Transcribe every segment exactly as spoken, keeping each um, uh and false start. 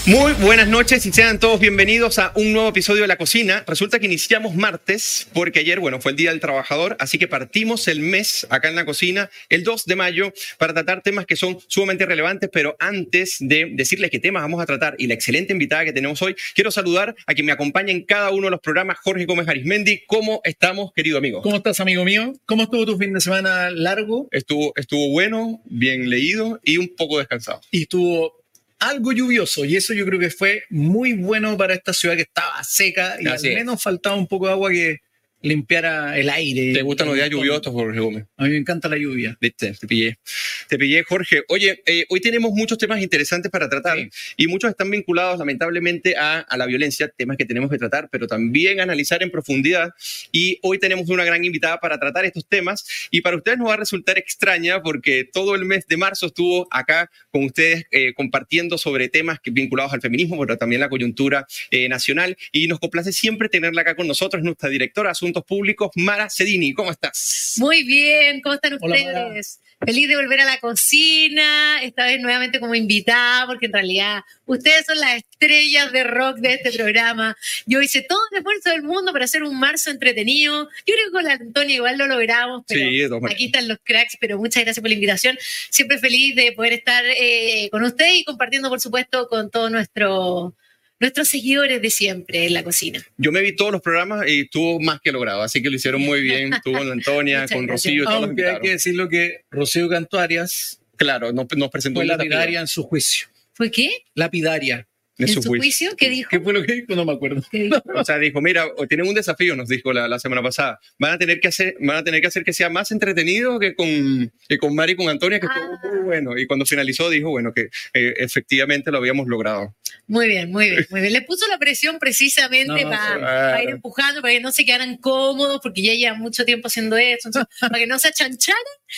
Muy buenas noches y sean todos bienvenidos a un nuevo episodio de La Cocina. Resulta que iniciamos martes porque ayer, bueno, fue el Día del Trabajador, así que partimos el mes acá en La Cocina el dos de mayo para tratar temas que son sumamente relevantes, pero antes de decirles qué temas vamos a tratar y la excelente invitada que tenemos hoy, quiero saludar a quien me acompaña en cada uno de los programas, Jorge Gómez Arismendi. ¿Cómo estamos, querido amigo? ¿Cómo estás, amigo mío? ¿Cómo estuvo tu fin de semana largo? Estuvo, estuvo bueno, bien leído y un poco descansado. Y estuvo algo lluvioso, y eso yo creo que fue muy bueno para esta ciudad que estaba seca y Así al es. menos faltaba un poco de agua que limpiara el aire. ¿Te gustan los días lluviosos, Jorge Gómez? A mí me encanta la lluvia. Viste, te pillé. Te pillé, Jorge. Oye, eh, hoy tenemos muchos temas interesantes para tratar Sí. y muchos están vinculados, lamentablemente, a, a la violencia, temas que tenemos que tratar, pero también analizar en profundidad. Y hoy tenemos una gran invitada para tratar estos temas y para ustedes nos va a resultar extraña porque todo el mes de marzo estuvo acá con ustedes eh, compartiendo sobre temas que, vinculados al feminismo, pero también la coyuntura eh, nacional. Y nos complace siempre tenerla acá con nosotros, nuestra directora de Asuntos Públicos, Mara Cedini. ¿Cómo estás? Muy bien, ¿cómo están Hola, ustedes? Mara. Feliz de volver a la cocina, esta vez nuevamente como invitada, porque en realidad ustedes son las estrellas de rock de este programa. Yo hice todo el esfuerzo del mundo para hacer un marzo entretenido. Yo creo que con la Antonia igual lo logramos, pero Sí, de todas maneras. aquí están los cracks, pero muchas gracias por la invitación. Siempre feliz de poder estar eh, con ustedes y compartiendo, por supuesto, con todos nuestro, nuestros seguidores de siempre en la cocina. Yo me vi todos los programas y estuvo más que logrado, así que lo hicieron muy bien. Estuvo con la Antonia, Muchas con gracias. Rocío y todos los Aunque hay invitados. que decirlo que Rocío Cantuarias Claro, nos, nos presentó fue un desafío lapidaria en su juicio. ¿Fue qué? Lapidaria. de ¿En su su juicio. juicio? ¿Qué dijo? ¿Qué fue lo que dijo? No me acuerdo. ¿Qué dijo? O sea, dijo, mira, tienen un desafío, nos dijo la, la semana pasada. Van a tener que hacer, van a tener que hacer que sea más entretenido que con, que con Mari y con Antonia, que Ah. estuvo muy bueno. Y cuando finalizó dijo, bueno, que eh, efectivamente lo habíamos logrado. Muy bien, muy bien, muy bien. Le puso la presión precisamente No, para, sí. para ir empujando, para que no se quedaran cómodos, porque ya llevan mucho tiempo haciendo esto, entonces, para que no se achancharan.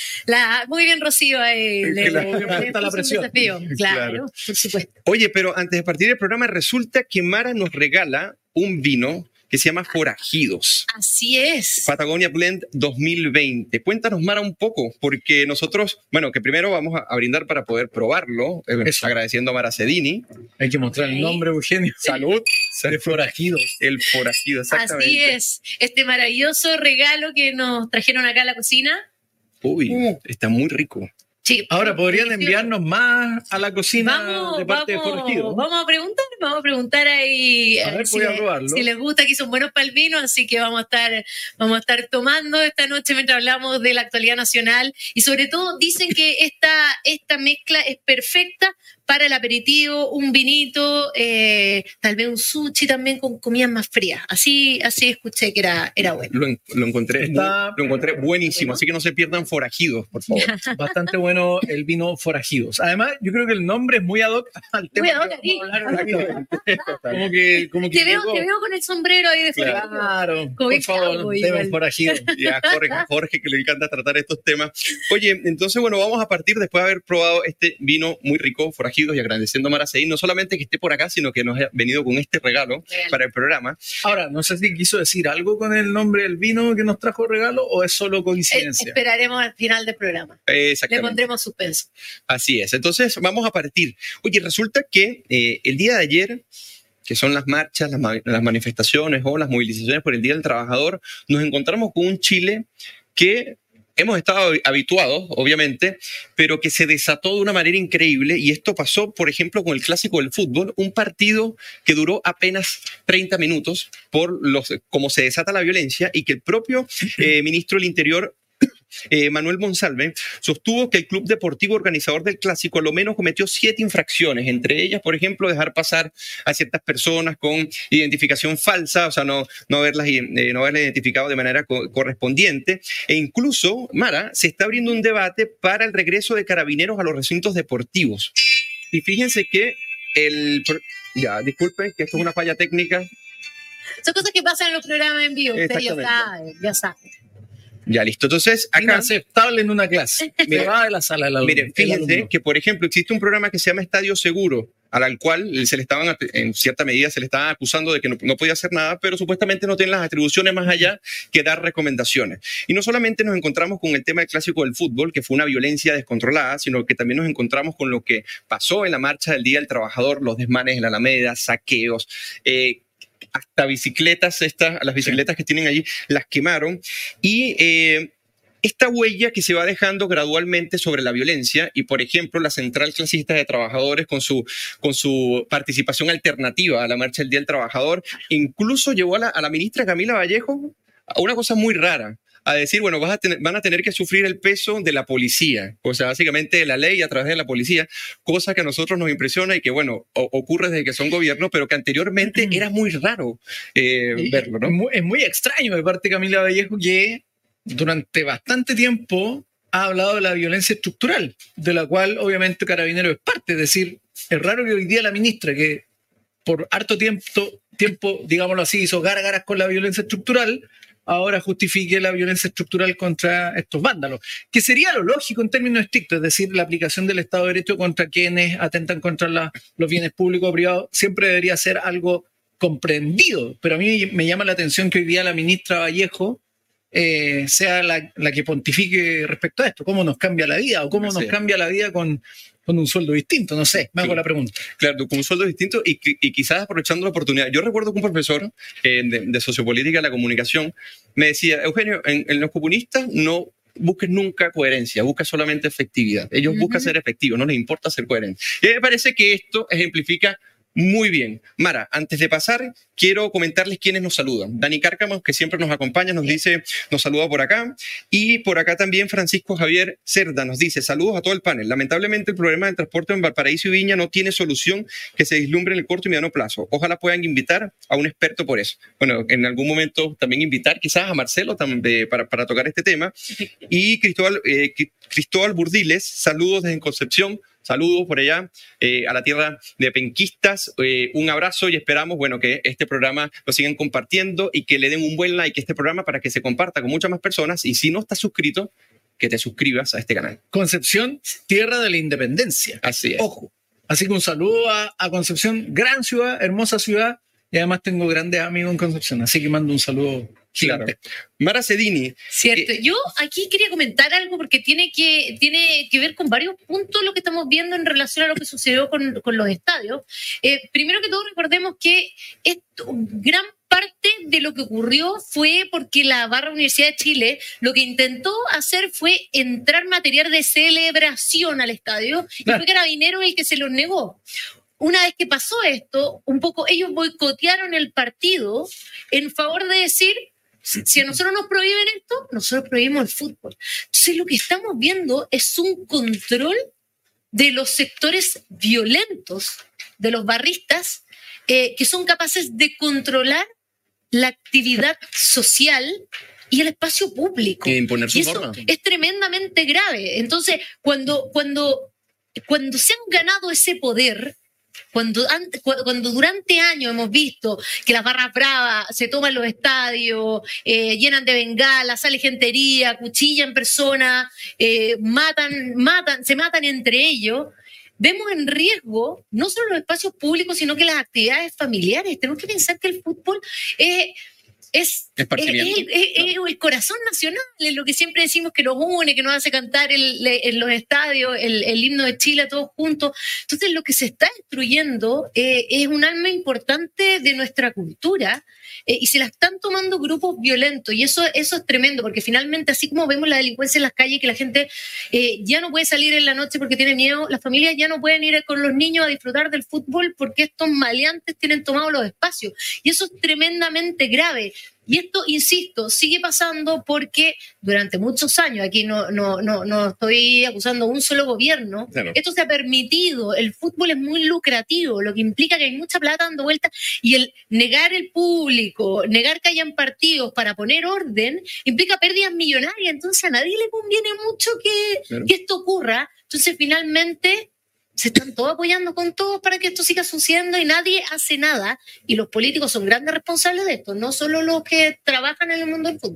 La, muy bien, Rocío. Eh, le, Claro. le- le Falta la puso un presión. desafío. Claro, Claro. por supuesto. Oye, pero antes de partir del programa, resulta que Mara nos regala un vino que se llama Forajidos. Así es. Patagonia Blend dos mil veinte. Cuéntanos, Mara, un poco, porque nosotros, bueno, que primero vamos a, a brindar para poder probarlo, eh, Eso. agradeciendo a Mara Cedini. Hay que mostrar el nombre, Eugenio. Salud. De forajidos. El forajido, exactamente. Así es. Este maravilloso regalo que nos trajeron acá a la cocina. Uy, Uh. está muy rico. Sí, Ahora, ¿podrían delicioso. enviarnos más a la cocina Vamos, de parte vamos, de Forajidos? vamos a preguntar, vamos a preguntar ahí A eh, ver, si, voy a le- probarlo. si les gusta, aquí son buenos para el vino, así que vamos a estar, vamos a estar tomando esta noche mientras hablamos de la actualidad nacional y sobre todo dicen que esta, esta mezcla es perfecta para el aperitivo, un vinito, eh, tal vez un sushi también con comidas más frías. Así, así escuché que era, era bueno. Lo, en- lo encontré, Está- muy- lo encontré buenísimo, así que no se pierdan Forajidos, por favor. Bastante bueno el vino Forajidos. Además, yo creo que el nombre es muy ad hoc al tema Muy ad hoc que aquí. vamos a hablar hoy. Como que, como que Te veo, llegó. te veo con el sombrero ahí de Claro. forajido. Claro, Como por bien favor, cowboy deben igual. Forajidos. Y a Jorge, Jorge, que le encanta tratar estos temas. Oye, entonces, bueno, vamos a partir después de haber probado este vino muy rico, Forajidos, y agradeciendo a Mara Cedini, no solamente que esté por acá, sino que nos ha venido con este regalo Regalo. para el programa. Ahora, no sé si quiso decir algo con el nombre del vino que nos trajo regalo o es solo Eh, coincidencia. esperaremos al final del programa. Eh, Le exactamente. pondremos suspenso. Así es. Entonces, vamos a partir. Oye, resulta que eh, el día de ayer, que son las marchas, las, ma- las manifestaciones o las movilizaciones por el Día del Trabajador, nos encontramos con un Chile que hemos estado habituados, obviamente, pero que se desató de una manera increíble. Y esto pasó, por ejemplo, con el clásico del fútbol, un partido que duró apenas treinta minutos por los, cómo se desata la violencia y que el propio eh, ministro del Interior, Eh, Manuel Monsalve, sostuvo que el club deportivo organizador del clásico a lo menos cometió siete infracciones, entre ellas, por ejemplo, dejar pasar a ciertas personas con identificación falsa, o sea, no, no, haberlas, eh, no haberlas identificado de manera co correspondiente, e incluso, Mara, se está abriendo un debate para el regreso de carabineros a los recintos deportivos. Y fíjense que el... Ya, disculpen, que esto es una falla técnica. Son cosas que pasan en los programas en vivo, ustedes ya Exactamente. saben, ya saben. Ya, listo. Entonces, acá... Inaceptable en una clase. Mira, Se va de la sala el alumno. Miren, el fíjense alumno. que, por ejemplo, existe un programa que se llama Estadio Seguro. a la cual se le estaban, en cierta medida, se le estaba acusando de que no, no podía hacer nada, pero supuestamente no tiene las atribuciones más allá que dar recomendaciones. Y no solamente nos encontramos con el tema del clásico del fútbol, que fue una violencia descontrolada, sino que también nos encontramos con lo que pasó en la marcha del Día del Trabajador, los desmanes en la Alameda, saqueos, eh, hasta bicicletas, estas, las bicicletas que tienen allí, las quemaron. Y eh, esta huella que se va dejando gradualmente sobre la violencia, y por ejemplo la Central Clasista de Trabajadores con su, con su participación alternativa a la marcha del Día del Trabajador, incluso llevó a la, a la ministra Camila Vallejo a una cosa muy rara, a decir, bueno, vas a tener, van a tener que sufrir el peso de la policía, o sea, básicamente de la ley a través de la policía, cosa que a nosotros nos impresiona y que, bueno, o, ocurre desde que son gobierno, pero que anteriormente era muy raro eh, verlo, ¿no? Es muy, es muy extraño de parte de Camila Vallejo, que durante bastante tiempo ha hablado de la violencia estructural, de la cual obviamente Carabineros es parte. Es decir, es raro que hoy día la ministra, que por harto tiempo, tiempo digámoslo así, hizo gárgaras con la violencia estructural, ahora justifique la violencia estructural contra estos vándalos, que sería lo lógico en términos estrictos, es decir, la aplicación del Estado de Derecho contra quienes atentan contra la, los bienes públicos o privados siempre debería ser algo comprendido, pero a mí me llama la atención que hoy día la ministra Vallejo Eh, sea la, la que pontifique respecto a esto, cómo nos cambia la vida o cómo Sí. nos cambia la vida con, con un sueldo distinto, no sé, me hago Sí. la pregunta. Claro, con un sueldo distinto y, y quizás aprovechando la oportunidad. Yo recuerdo que un profesor eh, de, de sociopolítica de la comunicación me decía, Eugenio, en, en los comunistas no busques nunca coherencia, busca solamente efectividad. Ellos Uh-huh. buscan ser efectivos, no les importa ser coherentes. Y me parece que esto ejemplifica muy bien. Mara, antes de pasar, quiero comentarles quiénes nos saludan. Dani Cárcamo, que siempre nos acompaña, nos dice, nos saluda por acá. Y por acá también Francisco Javier Cerda nos dice, saludos a todo el panel. Lamentablemente el problema del transporte en Valparaíso y Viña no tiene solución que se vislumbre en el corto y mediano plazo. Ojalá puedan invitar a un experto por eso. Bueno, en algún momento también invitar quizás a Marcelo también, para, para tocar este tema. Y Cristóbal, eh, Cristóbal Burdiles, saludos desde Concepción. Saludos por allá eh, a la tierra de penquistas, eh, un abrazo y esperamos, bueno, que este programa lo sigan compartiendo y que le den un buen like a este programa para que se comparta con muchas más personas, y si no estás suscrito, que te suscribas a este canal. Concepción, tierra de la independencia. Así es. Ojo. Así que un saludo a, a Concepción, gran ciudad, hermosa ciudad, y además tengo grandes amigos en Concepción, así que mando un saludo Claro. gigante. Mara Cedini. Cierto. Eh, Yo aquí quería comentar algo porque tiene que, tiene que ver con varios puntos lo que estamos viendo en relación a lo que sucedió con, con los estadios. Eh, primero que todo, recordemos que esto, gran parte de lo que ocurrió fue porque la Barra Universidad de Chile lo que intentó hacer fue entrar material de celebración al estadio, y Claro. fue Carabineros el que se los negó. Una vez que pasó esto, un poco ellos boicotearon el partido en favor de decir, si, si a nosotros nos prohíben esto, nosotros prohibimos el fútbol. Entonces lo que estamos viendo es un control de los sectores violentos, de los barristas, eh, que son capaces de controlar la actividad social y el espacio público. Y imponer su Y eso forma. es tremendamente grave. Entonces, cuando, cuando, cuando se han ganado ese poder, Cuando, cuando durante años hemos visto que las barras bravas se toman los estadios, eh, llenan de bengalas, sale gentería, cuchillan personas, eh, matan, matan, se matan entre ellos, vemos en riesgo no solo los espacios públicos, sino que las actividades familiares. Tenemos que pensar que el fútbol es... Es, es, Esparcimiento. es, es, es el corazón nacional, es lo que siempre decimos que nos une, que nos hace cantar el, en los estadios el, el himno de Chile todos juntos. Entonces lo que se está destruyendo eh, es un alma importante de nuestra cultura, eh, y se la están tomando grupos violentos, y eso, eso es tremendo, porque finalmente, así como vemos la delincuencia en las calles, que la gente eh, ya no puede salir en la noche porque tiene miedo, las familias ya no pueden ir con los niños a disfrutar del fútbol porque estos maleantes tienen tomados los espacios, y eso es tremendamente grave. Y esto, insisto, sigue pasando porque durante muchos años, aquí no, no, no, no estoy acusando a un solo gobierno, Claro. esto se ha permitido, el fútbol es muy lucrativo, lo que implica que hay mucha plata dando vuelta, y el negar el público, negar que hayan partidos para poner orden, implica pérdidas millonarias. Entonces a nadie le conviene mucho que, Claro. que esto ocurra. Entonces finalmente se están todos apoyando con todos para que esto siga sucediendo y nadie hace nada, y los políticos son grandes responsables de esto, no solo los que trabajan en el mundo del fútbol.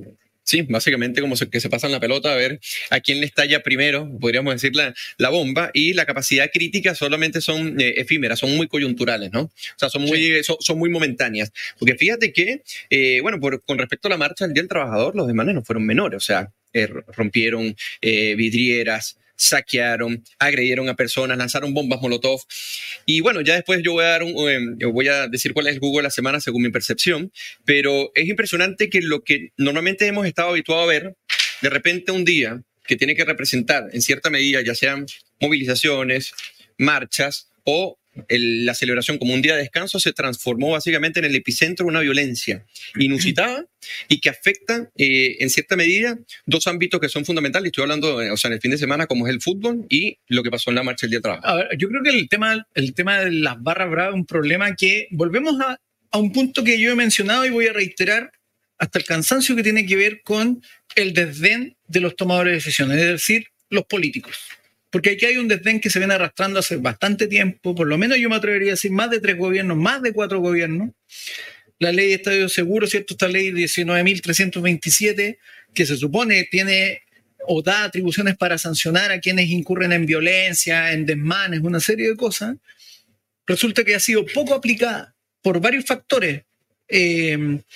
Sí, básicamente como se, que se pasan la pelota a ver a quién le estalla primero, podríamos decir, la, la bomba, y la capacidad crítica solamente son eh, efímeras, son muy coyunturales, ¿no? O sea, son muy, sí. son, son muy momentáneas. Porque fíjate que, eh, bueno, por, con respecto a la marcha del Día del Trabajador, los desmanes no fueron menores, o sea, eh, rompieron eh, vidrieras, saquearon, agredieron a personas, lanzaron bombas molotov. Y bueno, ya después yo voy a dar un, eh, voy a decir cuál es el jugo de la semana según mi percepción, pero es impresionante que lo que normalmente hemos estado habituados a ver, de repente un día que tiene que representar en cierta medida, ya sean movilizaciones, marchas o el, la celebración como un día de descanso, se transformó básicamente en el epicentro de una violencia inusitada y que afecta eh, en cierta medida dos ámbitos que son fundamentales. Estoy hablando, o sea, en el fin de semana, como es el fútbol y lo que pasó en la marcha del Día del Trabajo. A ver, yo creo que el tema, el tema de las barras bravas es un problema que volvemos a, a un punto que yo he mencionado y voy a reiterar hasta el cansancio, que tiene que ver con el desdén de los tomadores de decisiones, es decir, los políticos. Porque aquí hay un desdén que se viene arrastrando hace bastante tiempo, por lo menos yo me atrevería a decir más de tres gobiernos, más de cuatro gobiernos. La ley de Estadio Seguro, ¿cierto? Esta ley diecinueve mil trescientos veintisiete, que se supone tiene o da atribuciones para sancionar a quienes incurren en violencia, en desmanes, una serie de cosas, resulta que ha sido poco aplicada por varios factores. Eh,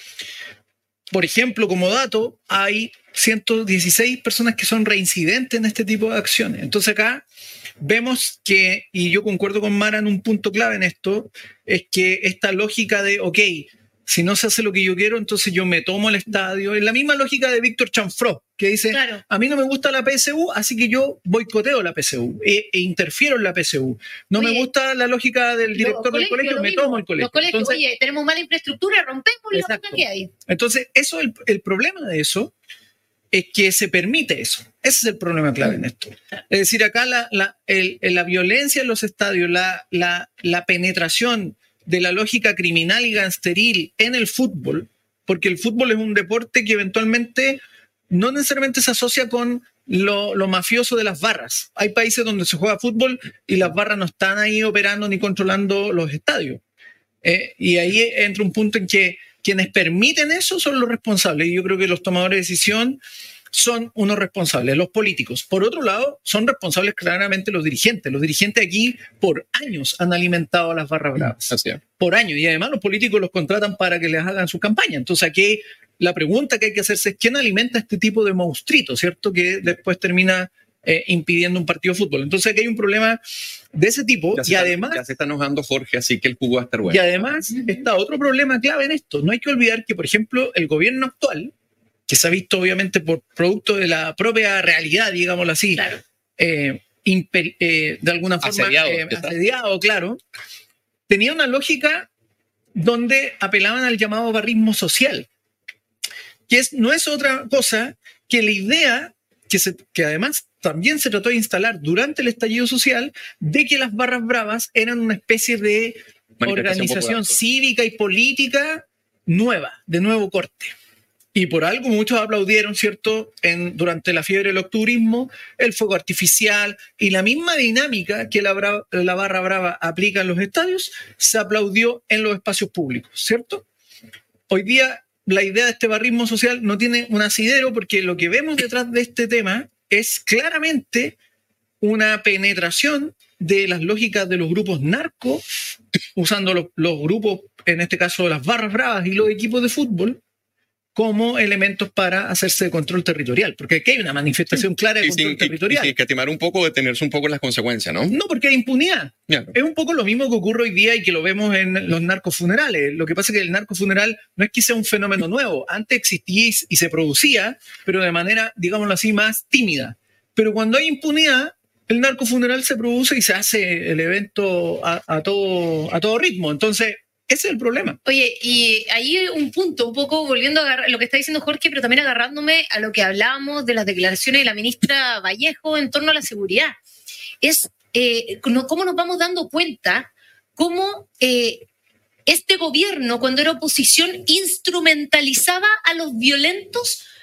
por ejemplo, como dato, hay ciento dieciséis personas que son reincidentes en este tipo de acciones. Entonces acá vemos que, y yo concuerdo con Mara en un punto clave en esto, es que esta lógica de, ok, si no se hace lo que yo quiero, entonces yo me tomo el estadio. Es la misma lógica de Víctor Chanfró, que dice, claro, a mí no me gusta la P S U, así que yo boicoteo la P S U e, e interfiero en la P S U. No oye, me gusta la lógica del director del colegio, me tomo el colegio. Los colegios, entonces, oye, tenemos mala infraestructura, rompemos la cosa que hay. Entonces, eso, el, el problema de eso es que se permite eso. Ese es el problema clave en esto. Es decir, acá la, la, el, la violencia en los estadios, la, la, la penetración de la lógica criminal y gangsteril en el fútbol, porque el fútbol es un deporte que eventualmente no necesariamente se asocia con lo, lo mafioso de las barras. Hay países donde se juega fútbol y las barras no están ahí operando ni controlando los estadios. Eh, y ahí entra un punto en que quienes permiten eso son los responsables. Y yo creo que los tomadores de decisión son unos responsables, los políticos. Por otro lado, son responsables claramente los dirigentes. Los dirigentes aquí por años han alimentado a las barras bravas. Así es. Por años. Y además los políticos los contratan para que les hagan su campaña. Entonces aquí la pregunta que hay que hacerse es ¿quién alimenta este tipo de monstruito, cierto? Que después termina eh, impidiendo un partido de fútbol. Entonces aquí hay un problema de ese tipo. Ya y además, está, ya se está enojando Jorge, así que el jugo va a estar bueno. Y además está otro problema clave en esto. No hay que olvidar que, por ejemplo, el gobierno actual, que se ha visto obviamente por producto de la propia realidad, digámoslo así, claro, eh, imper, eh, de alguna forma asediado, eh, asediado, claro, tenía una lógica donde apelaban al llamado barrismo social, que es, no es otra cosa que la idea que, se, que además también se trató de instalar durante el estallido social, de que las barras bravas eran una especie de organización cívica y política nueva, de nuevo corte. Y por algo muchos aplaudieron, ¿cierto?, en, durante la fiebre del octubrismo, el fuego artificial y la misma dinámica que la, bra- la barra brava aplica en los estadios, se aplaudió en los espacios públicos, ¿cierto? Hoy día la idea de este barrismo social no tiene un asidero, porque lo que vemos detrás de este tema es claramente una penetración de las lógicas de los grupos narcos, usando los, los grupos, en este caso las barras bravas y los equipos de fútbol, como elementos para hacerse de control territorial, porque aquí hay una manifestación clara de y control sin, territorial. Y, y sin catimar un poco, detenerse un poco en las consecuencias, ¿no? No, porque hay impunidad. Claro. Es un poco lo mismo que ocurre hoy día y que lo vemos en los narcofunerales. Lo que pasa es que el narcofuneral no es que sea un fenómeno nuevo. Antes existía y se producía, pero de manera, digámoslo así, más tímida. Pero cuando hay impunidad, el narcofuneral se produce y se hace el evento a, a, todo, a todo ritmo. Entonces, ese es el problema. Oye, y ahí un punto, un poco volviendo a agarrar lo que está diciendo Jorge, pero también agarrándome a lo que hablábamos de las declaraciones de la ministra Vallejo en torno a la seguridad. Es eh, cómo nos vamos dando cuenta cómo eh, este gobierno, cuando era oposición, instrumentalizaba a los violentos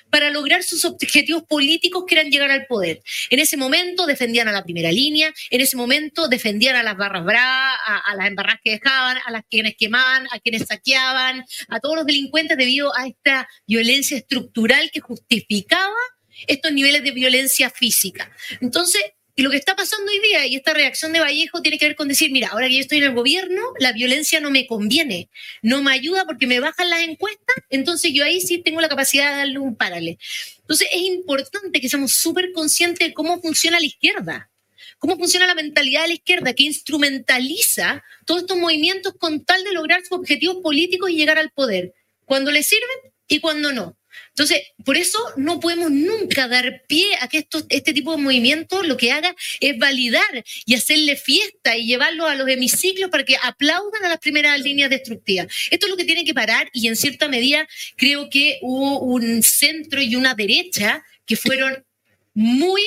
para lograr sus objetivos políticos que eran llegar al poder. En ese momento defendían a la primera línea, en ese momento defendían a las barras bravas, a, a las embarradas que dejaban, a las quienes quemaban, a quienes saqueaban, a todos los delincuentes debido a esta violencia estructural que justificaba estos niveles de violencia física. Entonces, y lo que está pasando hoy día y esta reacción de Vallejo tiene que ver con decir, mira, ahora que yo estoy en el gobierno, la violencia no me conviene, no me ayuda porque me bajan las encuestas, entonces yo ahí sí tengo la capacidad de darle un párale. Entonces es importante que seamos súper conscientes de cómo funciona la izquierda, cómo funciona la mentalidad de la izquierda, que instrumentaliza todos estos movimientos con tal de lograr sus objetivos políticos y llegar al poder, cuando le sirven y cuando no. Entonces, por eso no podemos nunca dar pie a que esto, este tipo de movimientos lo que haga es validar y hacerle fiesta y llevarlo a los hemiciclos para que aplaudan a las primeras líneas destructivas. Esto es lo que tiene que parar y en cierta medida creo que hubo un centro y una derecha que fueron muy,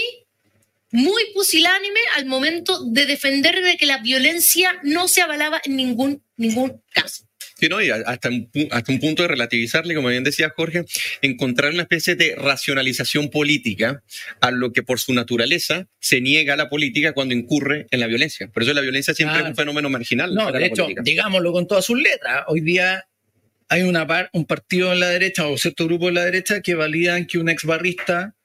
muy pusilánimes al momento de defender de que la violencia no se avalaba en ningún, ningún caso. Sí, ¿no? Y hasta un, hasta un punto de relativizarle, como bien decía Jorge, encontrar una especie de racionalización política a lo que por su naturaleza se niega a la política cuando incurre en la violencia. Por eso la violencia siempre ah, es un fenómeno marginal. No, para de la hecho, política. Digámoslo con todas sus letras. Hoy día hay una par, un partido en la derecha o cierto grupo en la derecha que validan que un exbarrista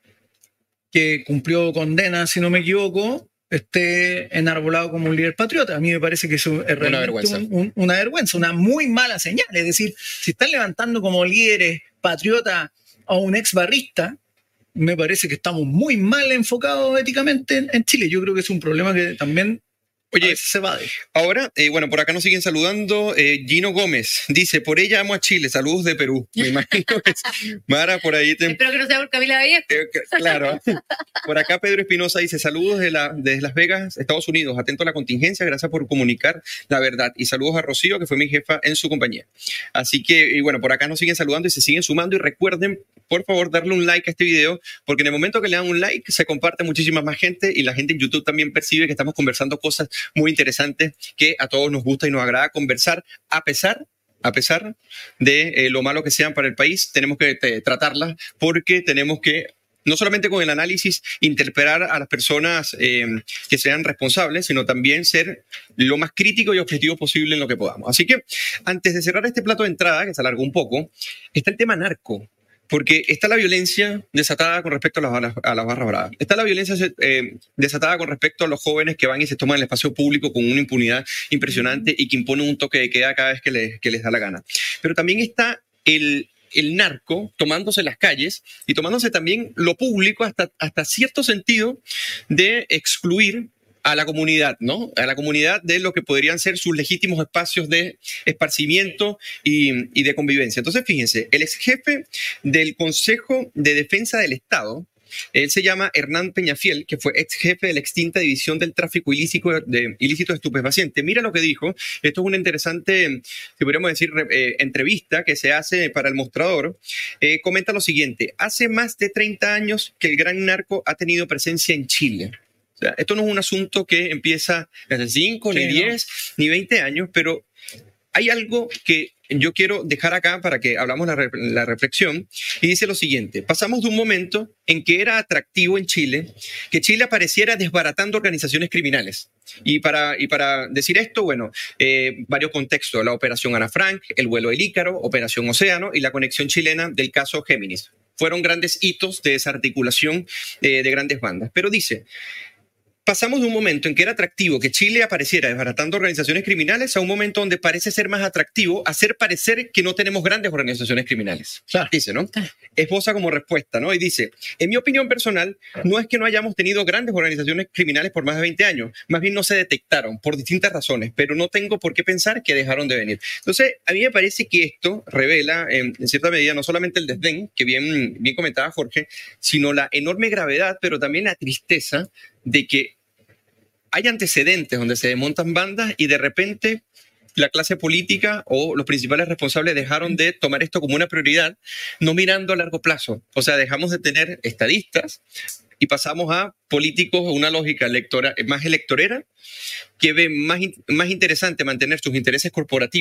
que cumplió condena, si no me equivoco, esté enarbolado como un líder patriota. A mí me parece que eso es realmente una vergüenza. Un, un, una vergüenza, una muy mala señal. Es decir, si están levantando como líderes patriotas a un exbarrista, me parece que estamos muy mal enfocados éticamente en, en Chile. Yo creo que es un problema que también Oye, se va de. Ahora, eh, bueno, por acá nos siguen saludando. Eh, Gino Gómez dice, por ella amo a Chile, saludos de Perú. Me imagino que es Mara por ahí. Te... Espero que no sea por Camila Vallejo. Eh, claro. Por acá Pedro Espinosa dice, saludos de la, desde Las Vegas, Estados Unidos. Atento a la contingencia, gracias por comunicar la verdad. Y saludos a Rocío, que fue mi jefa en su compañía. Así que, y bueno, por acá nos siguen saludando y se siguen sumando. Y recuerden, por favor, darle un like a este video, porque en el momento que le dan un like, se comparte muchísima más gente y la gente en YouTube también percibe que estamos conversando cosas muy interesantes que a todos nos gusta y nos agrada conversar, a pesar, a pesar de eh, lo malo que sean para el país. Tenemos que eh, tratarlas porque tenemos que, no solamente con el análisis, interpelar a las personas eh, que sean responsables, sino también ser lo más crítico y objetivo posible en lo que podamos. Así que, antes de cerrar este plato de entrada, que se alargó un poco, está el tema narco. Porque está la violencia desatada con respecto a las, a las, a las barras bravas. Está la violencia eh, desatada con respecto a los jóvenes que van y se toman el espacio público con una impunidad impresionante y que imponen un toque de queda cada vez que les, que les da la gana. Pero también está el, el narco tomándose las calles y tomándose también lo público hasta, hasta cierto sentido de excluir a la comunidad, ¿no? A la comunidad de lo que podrían ser sus legítimos espacios de esparcimiento y, y de convivencia. Entonces, fíjense, el ex jefe del Consejo de Defensa del Estado, él se llama Hernán Peñafiel, que fue ex jefe de la extinta División del Tráfico Ilícito de, ilícito de Estupefacientes. Mira lo que dijo. Esto es una interesante, si podríamos decir, eh, entrevista que se hace para El Mostrador. Eh, comenta lo siguiente. Hace más de treinta años que el gran narco ha tenido presencia en Chile. O sea, esto no es un asunto que empieza desde cinco, sí, ni diez, no. ni veinte años, pero hay algo que yo quiero dejar acá para que hablamos la, re la reflexión, y dice lo siguiente. Pasamos de un momento en que era atractivo en Chile que Chile apareciera desbaratando organizaciones criminales. Y para, y para decir esto, bueno, eh, varios contextos. La operación Ana Frank, el vuelo del Ícaro, operación Océano y la conexión chilena del caso Géminis. Fueron grandes hitos de desarticulación eh, de grandes bandas. Pero dice... Pasamos de un momento en que era atractivo que Chile apareciera desbaratando organizaciones criminales a un momento donde parece ser más atractivo hacer parecer que no tenemos grandes organizaciones criminales. Claro. Dice, ¿no? Claro. Esboza como respuesta, ¿no? Y dice, en mi opinión personal, no es que no hayamos tenido grandes organizaciones criminales por más de veinte años, más bien no se detectaron por distintas razones, pero no tengo por qué pensar que dejaron de venir. Entonces, a mí me parece que esto revela, en, en cierta medida, no solamente el desdén, que bien, bien comentaba Jorge, sino la enorme gravedad, pero también la tristeza de que hay antecedentes donde se desmontan bandas y de repente la clase política o los principales responsables dejaron de tomar esto como una prioridad, no mirando a largo plazo. O sea, dejamos de tener estadistas y pasamos a políticos, una lógica electoral, más electorera, que ve más, más interesante mantener sus intereses corporativos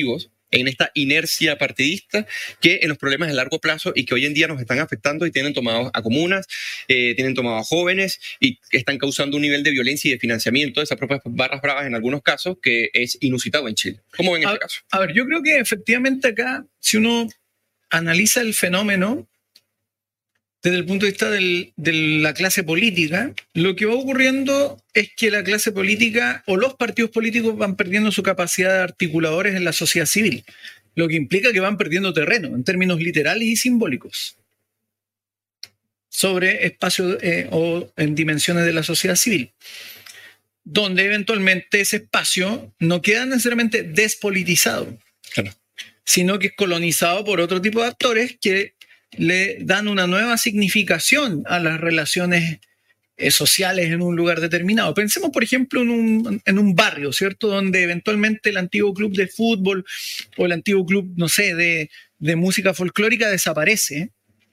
en esta inercia partidista que en los problemas de largo plazo y que hoy en día nos están afectando y tienen tomados a comunas, eh, tienen tomados a jóvenes y están causando un nivel de violencia y de financiamiento de esas propias barras bravas en algunos casos que es inusitado en Chile. ¿Cómo ven a, este caso? A ver, yo creo que efectivamente acá, si uno analiza el fenómeno desde el punto de vista del, de la clase política, lo que va ocurriendo es que la clase política o los partidos políticos van perdiendo su capacidad de articuladores en la sociedad civil, lo que implica que van perdiendo terreno en términos literales y simbólicos sobre espacios eh, o en dimensiones de la sociedad civil, donde eventualmente ese espacio no queda necesariamente despolitizado, Claro. sino que es colonizado por otro tipo de actores que le dan una nueva significación a las relaciones eh, sociales en un lugar determinado. Pensemos, por ejemplo, en un, en un barrio, ¿cierto? Donde eventualmente el antiguo club de fútbol o el antiguo club, no sé, de, de música folclórica desaparece.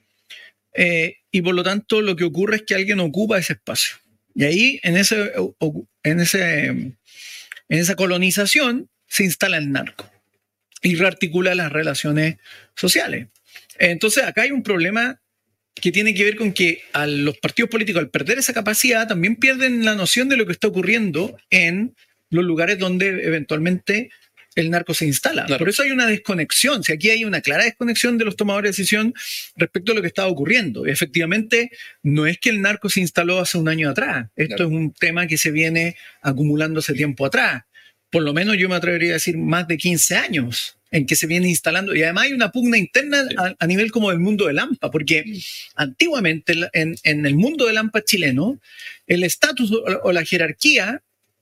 Eh, y por lo tanto lo que ocurre es que alguien ocupa ese espacio. Y ahí, en, ese, en, ese, en esa colonización, se instala el narco y rearticula las relaciones sociales. Entonces, acá hay un problema que tiene que ver con que a los partidos políticos, al perder esa capacidad, también pierden la noción de lo que está ocurriendo en los lugares donde eventualmente el narco se instala. Claro. Por eso hay una desconexión. Si aquí hay una clara desconexión de los tomadores de decisión respecto a lo que estaba ocurriendo. Efectivamente, no es que el narco se instaló hace un año atrás. Esto claro. es un tema que se viene acumulando hace tiempo atrás. Por lo menos yo me atrevería a decir más de quince años en que se viene instalando. Y además hay una pugna interna a, a nivel como del mundo del AMPA, porque antiguamente en, en el mundo del AMPA chileno, el estatus o, o la jerarquía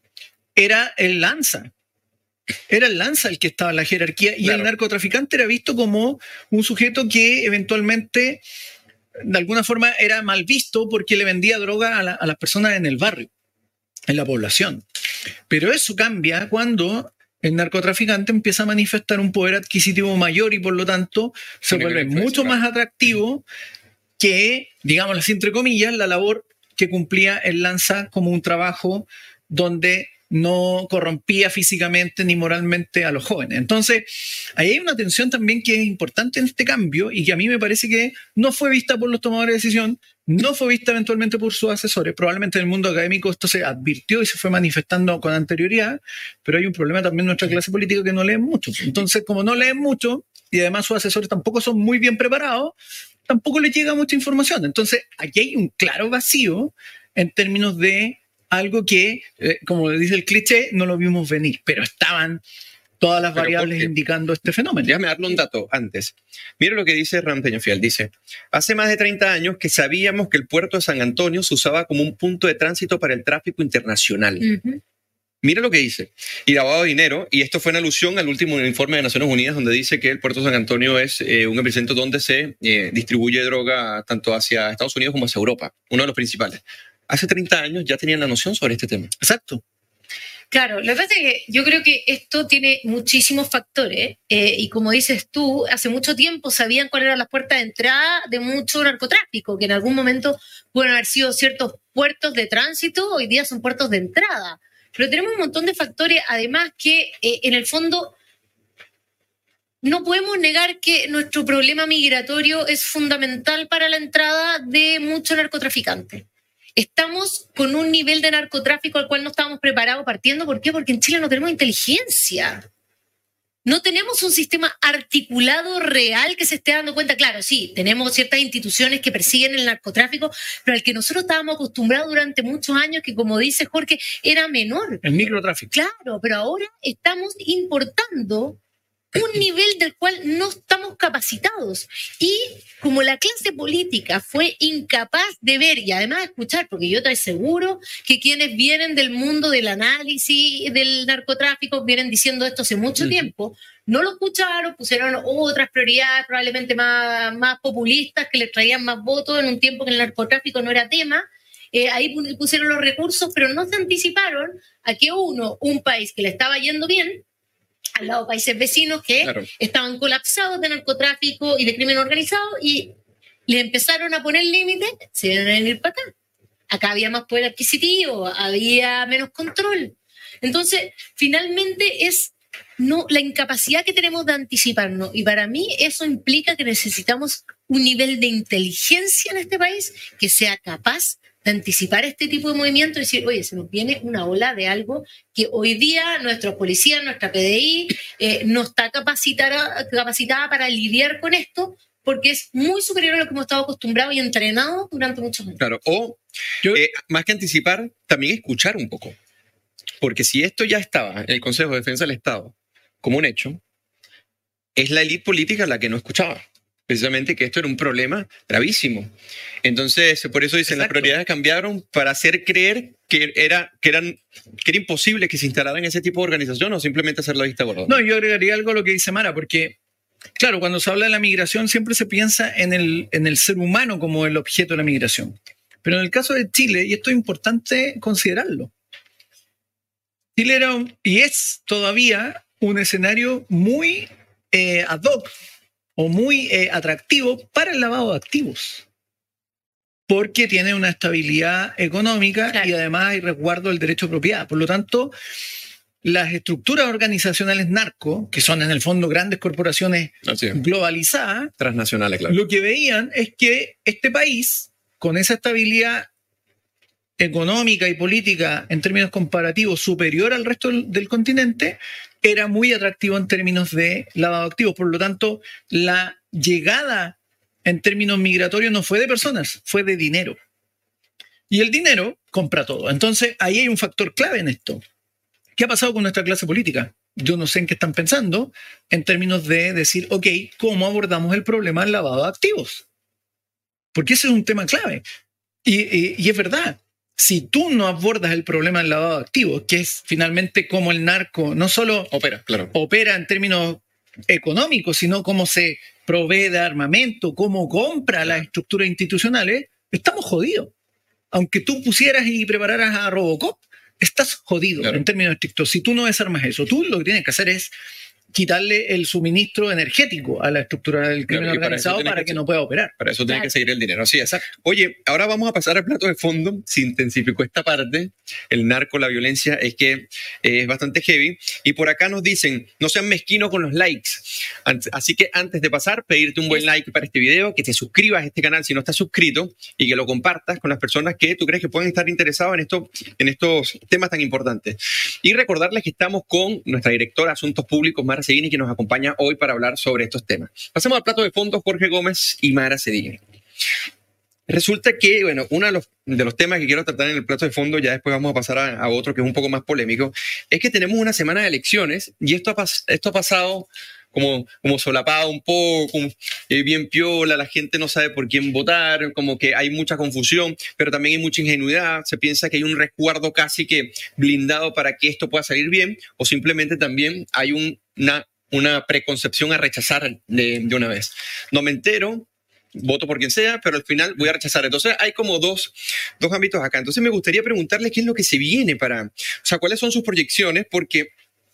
era el lanza. Era el lanza el que estaba en la jerarquía y claro. el narcotraficante era visto como un sujeto que eventualmente de alguna forma era mal visto porque le vendía droga a, la, a las personas en el barrio, en la población. Pero eso cambia cuando el narcotraficante empieza a manifestar un poder adquisitivo mayor y por lo tanto se vuelve mucho más atractivo que, digamos así entre comillas, la labor que cumplía el lanza como un trabajo donde no corrompía físicamente ni moralmente a los jóvenes. Entonces, ahí hay una tensión también que es importante en este cambio y que a mí me parece que no fue vista por los tomadores de decisión, no fue vista eventualmente por sus asesores. Probablemente en el mundo académico esto se advirtió y se fue manifestando con anterioridad, pero hay un problema también en nuestra clase política que no leen mucho. Entonces, como no leen mucho y además sus asesores tampoco son muy bien preparados, tampoco les llega mucha información. Entonces, aquí hay un claro vacío en términos de algo que, eh, como dice el cliché, no lo vimos venir, pero estaban todas las pero variables indicando este fenómeno. Déjame darle un dato antes. Mira lo que dice Ram Peñafiel. Dice, hace más de treinta años que sabíamos que el puerto de San Antonio se usaba como un punto de tránsito para el tráfico internacional. Uh-huh. Mira lo que dice. Y lavado de dinero, y esto fue en alusión al último informe de Naciones Unidas donde dice que el puerto de San Antonio es eh, un epicentro donde se eh, distribuye droga tanto hacia Estados Unidos como hacia Europa, uno de los principales. Hace treinta años ya tenían la noción sobre este tema. Exacto. Claro, lo que pasa es que yo creo que esto tiene muchísimos factores eh, y como dices tú, hace mucho tiempo sabían cuáles eran las puertas de entrada de mucho narcotráfico, que en algún momento pueden haber sido ciertos puertos de tránsito, hoy día son puertos de entrada. Pero tenemos un montón de factores, además que eh, en el fondo no podemos negar que nuestro problema migratorio es fundamental para la entrada de muchos narcotraficantes. Estamos con un nivel de narcotráfico al cual no estábamos preparados partiendo. ¿Por qué? Porque en Chile no tenemos inteligencia. No tenemos un sistema articulado real que se esté dando cuenta. Claro, sí, tenemos ciertas instituciones que persiguen el narcotráfico, pero al que nosotros estábamos acostumbrados durante muchos años, que como dice Jorge, era menor. El microtráfico. Claro, pero ahora estamos importando un nivel del cual no estamos capacitados. Y como la clase política fue incapaz de ver y además escuchar, porque yo estoy seguro que quienes vienen del mundo del análisis del narcotráfico vienen diciendo esto hace mucho uh-huh. tiempo, no lo escucharon, pusieron otras prioridades probablemente más, más populistas que les traían más votos en un tiempo que el narcotráfico no era tema. Eh, ahí pusieron los recursos, pero no se anticiparon a que uno, un país que le estaba yendo bien, al lado de países vecinos que claro. estaban colapsados de narcotráfico y de crimen organizado y le empezaron a poner límites, se iban a venir para acá. Acá había más poder adquisitivo, había menos control. Entonces, finalmente es no, la incapacidad que tenemos de anticiparnos. Y para mí eso implica que necesitamos un nivel de inteligencia en este país que sea capaz de anticipar este tipo de movimientos y decir, oye, se nos viene una ola de algo que hoy día nuestros policías, nuestra P D I, eh, no está capacitada, capacitada para lidiar con esto, porque es muy superior a lo que hemos estado acostumbrados y entrenados durante muchos años. Claro, o eh, más que anticipar, también escuchar un poco. Porque si esto ya estaba en el Consejo de Defensa del Estado como un hecho, es la élite política la que no escuchaba. Precisamente que esto era un problema gravísimo. Entonces, por eso dicen, Exacto. las prioridades cambiaron para hacer creer que era, que, eran, que era imposible que se instalaran ese tipo de organización o simplemente hacer la vista gorda. No, yo agregaría algo a lo que dice Mara, porque, claro, cuando se habla de la migración siempre se piensa en el, en el ser humano como el objeto de la migración. Pero en el caso de Chile, y esto es importante considerarlo, Chile era un, y es todavía un escenario muy eh, ad hoc o muy eh, atractivo para el lavado de activos, porque tiene una estabilidad económica claro. y además hay resguardo del derecho a propiedad. Por lo tanto, las estructuras organizacionales narco, que son en el fondo grandes corporaciones globalizadas, transnacionales, claro. lo que veían es que este país, con esa estabilidad económica y política en términos comparativos superior al resto del, del continente, era muy atractivo en términos de lavado de activos. Por lo tanto, la llegada en términos migratorios no fue de personas, fue de dinero. Y el dinero compra todo. Entonces, ahí hay un factor clave en esto. ¿Qué ha pasado con nuestra clase política? Yo no sé en qué están pensando en términos de decir, ok, ¿cómo abordamos el problema del lavado de activos? Porque ese es un tema clave. Y, y, y es verdad. Si tú no abordas el problema del lavado de activos, que es finalmente cómo el narco no solo opera, claro. opera en términos económicos, sino cómo se provee de armamento, cómo compra las estructuras institucionales, estamos jodidos. Aunque tú pusieras y prepararas a Robocop, estás jodido claro. en términos estrictos. Si tú no desarmas eso, tú lo que tienes que hacer es quitarle el suministro energético a la estructura del crimen claro, organizado para, para que, que no pueda operar. Para eso tiene claro. que seguir el dinero. Así es. Oye, ahora vamos a pasar al plato de fondo. Se intensificó esta parte, el narco, la violencia, es que eh, es bastante heavy. Y por acá nos dicen, no sean mezquinos con los likes. Así que antes de pasar, pedirte un buen like para este video, que te suscribas a este canal si no estás suscrito y que lo compartas con las personas que tú crees que pueden estar interesados en, esto, en estos temas tan importantes. Y recordarles que estamos con nuestra directora de Asuntos Públicos, Mara Cedini, que nos acompaña hoy para hablar sobre estos temas. Pasemos al plato de fondo, Jorge Gómez y Mara Cedini. Resulta que, bueno, uno de los, de los temas que quiero tratar en el plato de fondo, ya después vamos a pasar a, a otro que es un poco más polémico, es que tenemos una semana de elecciones y esto ha, pas, esto ha pasado como, como solapado un poco, como, eh, bien piola, la gente no sabe por quién votar, como que hay mucha confusión, pero también hay mucha ingenuidad, se piensa que hay un resguardo casi que blindado para que esto pueda salir bien, o simplemente también hay un, una, una preconcepción a rechazar de, de una vez. No me entero, voto por quien sea, pero al final voy a rechazar. Entonces hay como dos, dos ámbitos acá. Entonces me gustaría preguntarles qué es lo que se viene para, o sea, cuáles son sus proyecciones, porque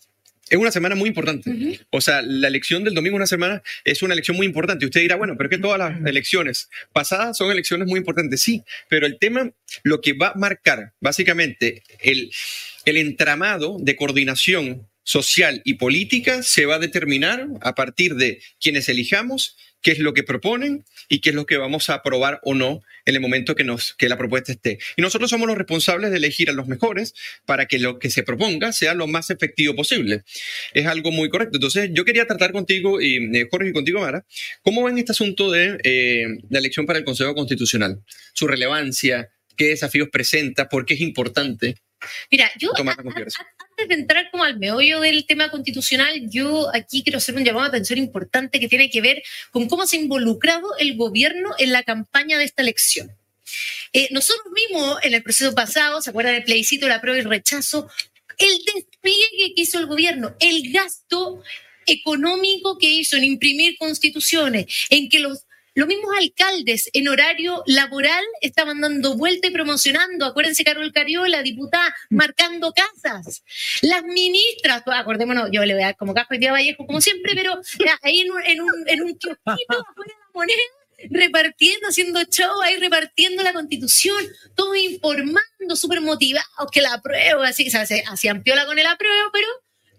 es una semana muy importante. Uh-huh. O sea, la elección del domingo, una semana, es una elección muy importante. Y usted dirá, bueno, pero es que todas las elecciones pasadas son elecciones muy importantes. Sí, pero el tema, lo que va a marcar básicamente el, el entramado de coordinación social y política se va a determinar a partir de quienes elijamos, qué es lo que proponen y qué es lo que vamos a aprobar o no en el momento que, nos, que la propuesta esté. Y nosotros somos los responsables de elegir a los mejores para que lo que se proponga sea lo más efectivo posible. Es algo muy correcto. Entonces, yo quería tratar contigo, y eh, Jorge, y contigo, Mara, ¿cómo ven este asunto de eh, la elección para el Consejo Constitucional? Su relevancia, qué desafíos presenta, por qué es importante. Mira, yo a, a, antes de entrar como al meollo del tema constitucional, yo aquí quiero hacer un llamado de atención importante que tiene que ver con cómo se ha involucrado el gobierno en la campaña de esta elección. Eh, nosotros vimos en el proceso pasado, ¿se acuerdan del plebiscito, la apruebo y el rechazo? El despliegue que hizo el gobierno, el gasto económico que hizo en imprimir constituciones, en que los Los mismos alcaldes en horario laboral estaban dando vuelta y promocionando. Acuérdense, Carol Cariola, diputada, marcando casas. Las ministras, acordémonos, yo le voy a dar como cajo y día Vallejo, como siempre, pero ya, ahí en un, en un, en un kiosquito afuera de la Moneda, repartiendo, haciendo show, ahí repartiendo la Constitución, todos informando, súper motivados, que la apruebo, así, o sea, se hacían piola con el apruebo, pero...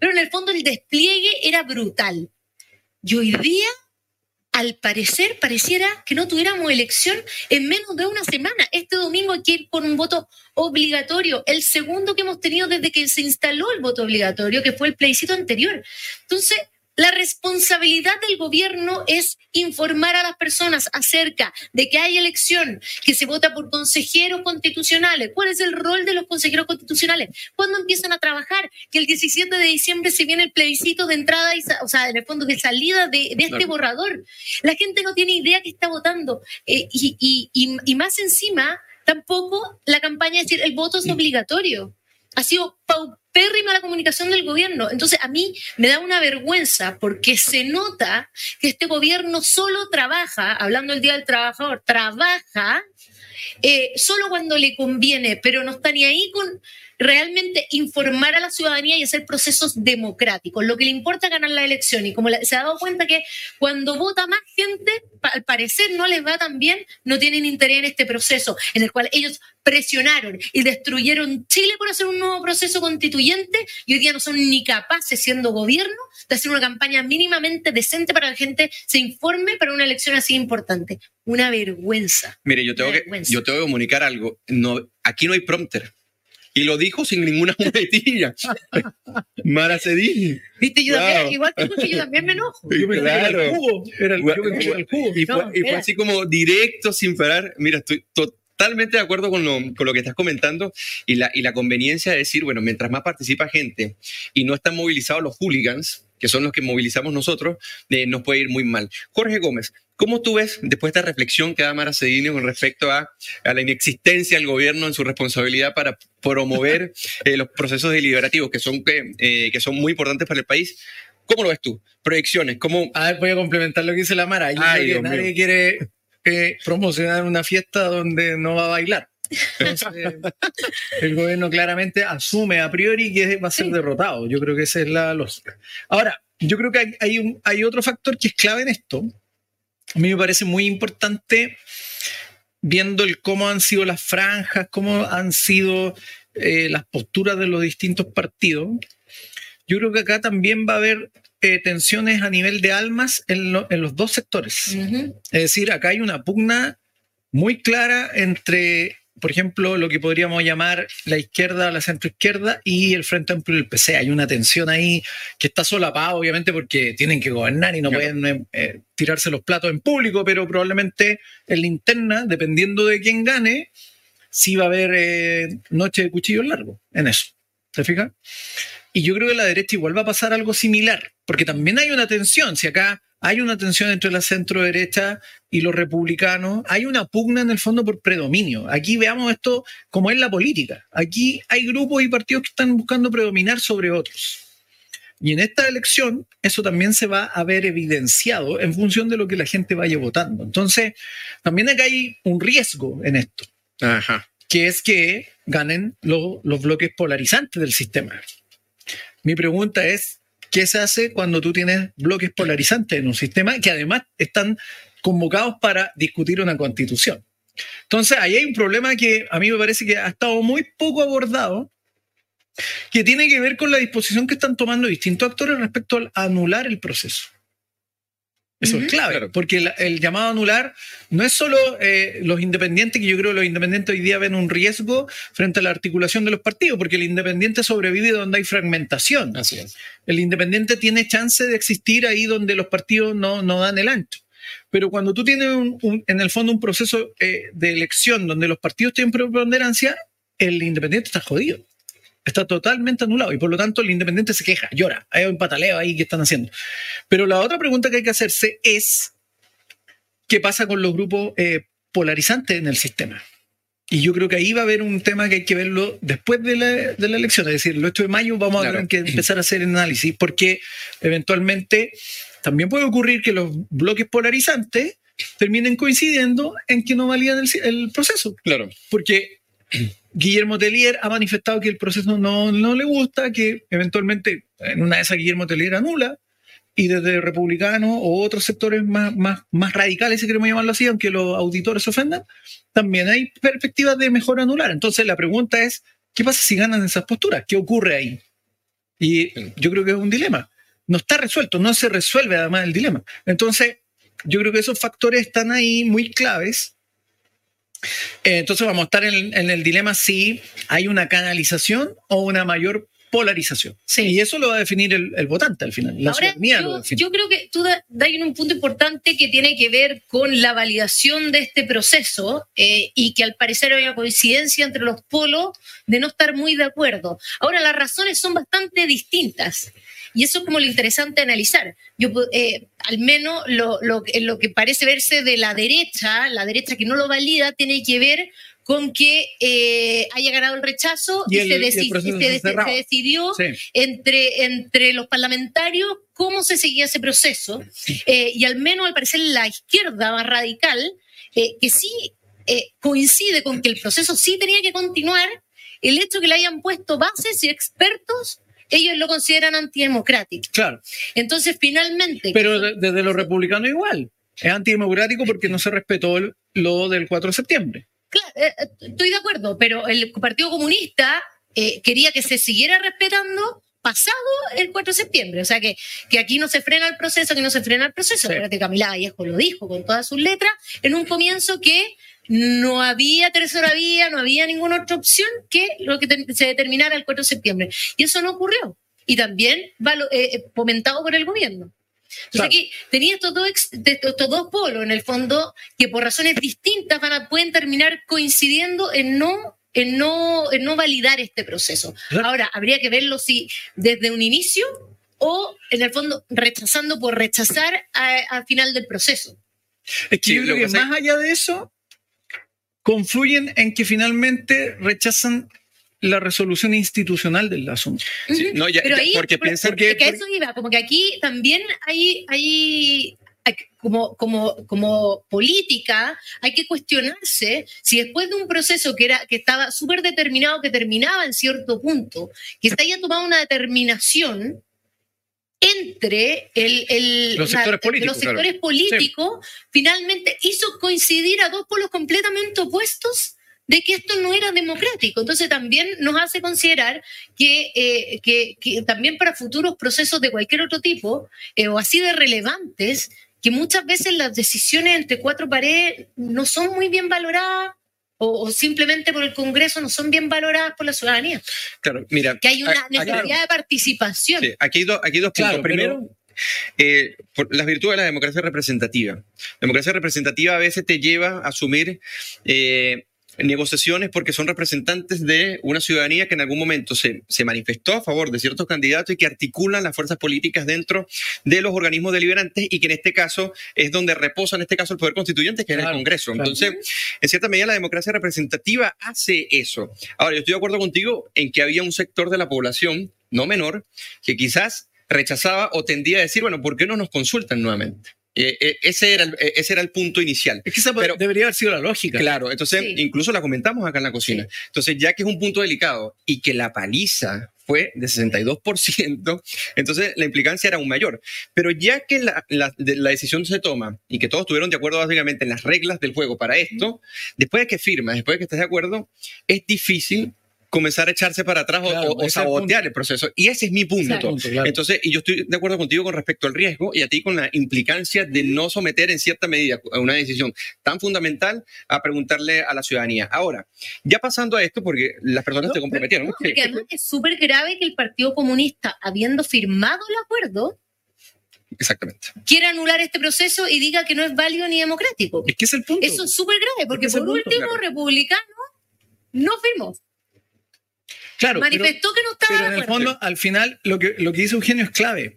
pero en el fondo el despliegue era brutal. Y hoy día, al parecer, pareciera que no tuviéramos elección en menos de una semana. Este domingo hay que ir con un voto obligatorio, el segundo que hemos tenido desde que se instaló el voto obligatorio, que fue el plebiscito anterior. Entonces, la responsabilidad del gobierno es informar a las personas acerca de que hay elección, que se vota por consejeros constitucionales. ¿Cuál es el rol de los consejeros constitucionales? ¿Cuándo empiezan a trabajar? Que el diecisiete de diciembre se viene el plebiscito de entrada, y, o sea, en el fondo de salida de, de este claro. borrador. La gente no tiene idea que está votando. Eh, y, y, y, y más encima, tampoco la campaña, es decir, el voto es obligatorio. Ha sido paupérrima la comunicación del gobierno. Entonces, a mí me da una vergüenza porque se nota que este gobierno solo trabaja, hablando del Día del Trabajador, trabaja eh, solo cuando le conviene, pero no está ni ahí con realmente informar a la ciudadanía y hacer procesos democráticos. Lo que le importa es ganar la elección. Y como la, se ha dado cuenta que cuando vota más gente, pa, al parecer no les va tan bien, no tienen interés en este proceso, en el cual ellos presionaron y destruyeron Chile por hacer un nuevo proceso constituyente, y hoy día no son ni capaces, siendo gobierno, de hacer una campaña mínimamente decente para que la gente se informe para una elección así importante. Una vergüenza. Mire, yo tengo, que, yo tengo que comunicar algo. No, aquí no hay prompter. Y lo dijo sin ninguna muletilla. Mara Cedini. Viste, yo wow. también, igual que tú, que yo también me enojo. Yo me claro. Era el jugo. Era el, yo me jugo el jugo. Y, fue, No, y fue así como directo, sin parar. Mira, estoy totalmente de acuerdo con lo, con lo que estás comentando y la, y la conveniencia de decir, bueno, mientras más participa gente y no están movilizados los hooligans, que son los que movilizamos nosotros, eh, nos puede ir muy mal. Jorge Gómez, ¿cómo tú ves, después de esta reflexión que da Mara Cedini con respecto a, a la inexistencia del gobierno en su responsabilidad para promover eh, los procesos deliberativos que son, eh, que son muy importantes para el país? ¿Cómo lo ves tú? Proyecciones, ¿cómo? A ver, voy a complementar lo que dice la Mara. Yo Ay, creo que nadie mío. quiere eh, promocionar una fiesta donde no va a bailar. Entonces, el gobierno claramente asume a priori que va a ser derrotado. Yo creo que esa es la lógica. Ahora, yo creo que hay, hay, un, hay otro factor que es clave en esto. A mí me parece muy importante, viendo el cómo han sido las franjas, cómo han sido eh, las posturas de los distintos partidos. Yo creo que acá también va a haber eh, tensiones a nivel de almas en, lo, en los dos sectores. Uh-huh. Es decir, acá hay una pugna muy clara entre, por ejemplo, lo que podríamos llamar la izquierda, la centroizquierda y el Frente Amplio del P C. Hay una tensión ahí que está solapada, obviamente, porque tienen que gobernar y no claro. pueden eh, tirarse los platos en público, pero probablemente en la interna, dependiendo de quién gane, sí va a haber eh, noche de cuchillos largos en eso. ¿Te fijas? Y yo creo que la derecha igual va a pasar algo similar, porque también hay una tensión. Si acá hay una tensión entre la centro-derecha y los republicanos, hay una pugna en el fondo por predominio. Aquí veamos esto como es la política. Aquí hay grupos y partidos que están buscando predominar sobre otros. Y en esta elección eso también se va a ver evidenciado en función de lo que la gente vaya votando. Entonces, también acá hay un riesgo en esto, Ajá. que es que ganen lo, los bloques polarizantes del sistema. Mi pregunta es, ¿qué se hace cuando tú tienes bloques polarizantes en un sistema que además están convocados para discutir una constitución? Entonces, ahí hay un problema que a mí me parece que ha estado muy poco abordado, que tiene que ver con la disposición que están tomando distintos actores respecto a anular el proceso. Eso uh-huh. es clave, claro. porque el, el llamado a anular no es solo eh, los independientes, que yo creo que los independientes hoy día ven un riesgo frente a la articulación de los partidos, porque el independiente sobrevive donde hay fragmentación. Así es. El independiente tiene chance de existir ahí donde los partidos no, no dan el ancho. Pero cuando tú tienes un, un, en el fondo un proceso eh, de elección donde los partidos tienen preponderancia, el independiente está jodido. Está totalmente anulado y por lo tanto el independiente se queja, llora, hay un pataleo ahí que están haciendo. Pero la otra pregunta que hay que hacerse es ¿qué pasa con los grupos eh, polarizantes en el sistema? Y yo creo que ahí va a haber un tema que hay que verlo después de la, de la elección, es decir, el ocho de mayo vamos claro. a tener que empezar a hacer el análisis, porque eventualmente también puede ocurrir que los bloques polarizantes terminen coincidiendo en que no validan el, el proceso. Claro. Porque Guillermo Tellier ha manifestado que el proceso no, no le gusta, que eventualmente en una de esas Guillermo Tellier anula, y desde republicanos o otros sectores más, más, más radicales, si queremos llamarlo así, aunque los auditores se ofendan, también hay perspectivas de mejor anular. Entonces la pregunta es, ¿qué pasa si ganan esas posturas? ¿Qué ocurre ahí? Y yo creo que es un dilema. No está resuelto, no se resuelve además el dilema. Entonces, yo creo que esos factores están ahí muy claves. Eh, entonces vamos a estar en, en el dilema si hay una canalización o una mayor polarización. Sí. Y eso lo va a definir el, el votante al final. La Ahora, ciudadanía lo yo, define. yo creo que tú das da en un punto importante que tiene que ver con la validación de este proceso eh, y que al parecer hay una coincidencia entre los polos de no estar muy de acuerdo. Ahora, las razones son bastante distintas y eso es como lo interesante de analizar. Yo, eh, al menos lo, lo, lo que parece verse de la derecha, la derecha que no lo valida, tiene que ver con que eh, haya ganado el rechazo y, Y el- se, y el deci- proceso se- se se cerraba. decidió Sí. entre, entre los parlamentarios cómo se seguía ese proceso. Eh, y al menos, al parecer, la izquierda más radical, eh, que sí eh, coincide con que el proceso sí tenía que continuar, el hecho que le hayan puesto bases y expertos, ellos lo consideran antidemocrático. Claro, Entonces, finalmente... pero de- desde los republicanos igual. Es antidemocrático porque no se respetó el- lo del cuatro de septiembre. Claro, eh, eh, estoy de acuerdo, pero el Partido Comunista eh, quería que se siguiera respetando pasado el cuatro de septiembre. O sea, que, que aquí no se frena el proceso, que no se frena el proceso. Sí. Acuérdate, Camila Vallejo lo dijo con todas sus letras en un comienzo que no había tercera vía, no había ninguna otra opción que lo que te- se determinara el cuatro de septiembre. Y eso no ocurrió. Y también valo- eh, fomentado por el gobierno. Entonces Claro. aquí tenía estos dos, ex- de- estos dos polos, en el fondo, que por razones distintas van a, pueden terminar coincidiendo en no, en, no, en no validar este proceso. Claro. Ahora, habría que verlo si desde un inicio o, en el fondo, rechazando por rechazar a- al final del proceso. Es que Sí, yo lo creo que que pasa más allá de eso, confluyen en que finalmente rechazan la resolución institucional del asunto. Sí, Ujú. no, ya- Pero ya, ahí, porque por- piensa porque que- a eso iba, como que aquí también hay, hay, hay- como, como, como política, hay que cuestionarse si después de un proceso que, era, que estaba súper determinado, que terminaba en cierto punto, que se haya tomado una determinación entre el, el- Los sectores la- políticos, los sectores políticos, finalmente hizo coincidir a dos polos completamente opuestos de que esto no era democrático. Entonces también nos hace considerar que, eh, que, que también para futuros procesos de cualquier otro tipo, eh, o así de relevantes, que muchas veces las decisiones entre cuatro paredes no son muy bien valoradas o, o simplemente por el Congreso no son bien valoradas por la ciudadanía. Claro, mira, Que hay una a- necesidad claro. de participación. Sí, aquí hay, dos- aquí hay dos puntos. Claro, Primero, eh, por las virtudes de la democracia representativa. La democracia representativa a veces te lleva a asumir eh, negociaciones porque son representantes de una ciudadanía que en algún momento se, se manifestó a favor de ciertos candidatos y que articulan las fuerzas políticas dentro de los organismos deliberantes y que en este caso es donde reposa en este caso el poder constituyente, que es Claro, el Congreso. claro. Entonces, en cierta medida la democracia representativa hace eso. Ahora, yo estoy de acuerdo contigo en que había un sector de la población, no menor, que quizás rechazaba o tendía a decir, bueno, ¿por qué no nos consultan nuevamente? Eh, eh, ese, era el, eh, ese era el punto inicial. Es que esa Pero- debería haber sido la lógica. Claro, entonces Sí. incluso la comentamos acá en la cocina. Entonces, ya que es un punto delicado y que la paliza fue de sesenta y dos por ciento, entonces la implicancia era aún mayor. Pero ya que la, la- de- la decisión se toma y que todos estuvieron de acuerdo básicamente en las reglas del juego para esto, después de que firmas, después de que estés de acuerdo, es difícil comenzar a echarse para atrás o- Claro, o, o ese es el sabotear punto. el proceso. Y ese es mi punto. Claro. Punto, claro. Entonces, y yo estoy de acuerdo contigo con respecto al riesgo y a ti con la implicancia de no someter en cierta medida a una decisión tan fundamental a preguntarle a la ciudadanía. Ahora, ya pasando a esto, porque las personas No, te comprometieron. No, Sí. porque además es súper grave que el Partido Comunista, habiendo firmado el acuerdo, Exactamente. quiera anular este proceso y diga que no es válido ni democrático. Es que es el punto. Eso es súper grave, porque Es que ese por es el punto, último, claro. republicano no firmó. claro, pero- Manifestó que no estaba Pero de en el acuerdo. fondo, al final, lo que, lo que dice Eugenio es clave.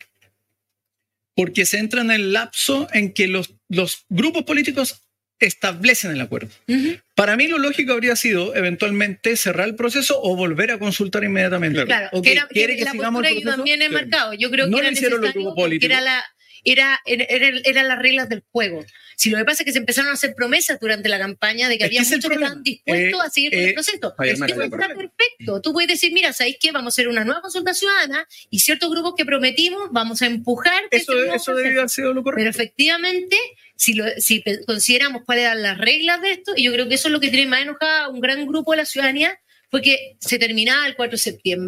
Porque se entra en el lapso en que los, los grupos políticos establecen el acuerdo. Ujú. Para mí lo lógico habría sido eventualmente cerrar el proceso o volver a consultar inmediatamente. Claro, Ok, que era, ¿quiere que que la sigamos postura el yo proceso? también he Sí. marcado. Yo creo No que lo era hicieron los necesario grupos porque políticos. era la, era, era- era- eran las reglas del juego. Si lo que pasa es que se empezaron a hacer promesas durante la campaña de que Es que había ese es el muchos que problema. estaban dispuestos Eh, a seguir con eh, el proceso. Javier Eso Mara, de está acuerdo. perfecto. Tú puedes decir, mira, ¿sabéis qué? Vamos a hacer una nueva consulta ciudadana y ciertos grupos que prometimos vamos a empujar. que Eso, ese nuevo eso proceso. debió haber sido lo Pero correcto. efectivamente, si, lo, si pe- consideramos cuáles eran las reglas de esto, y yo creo que eso es lo que tiene más enojada a un gran grupo de la ciudadanía, fue que se terminaba el cuatro de septiembre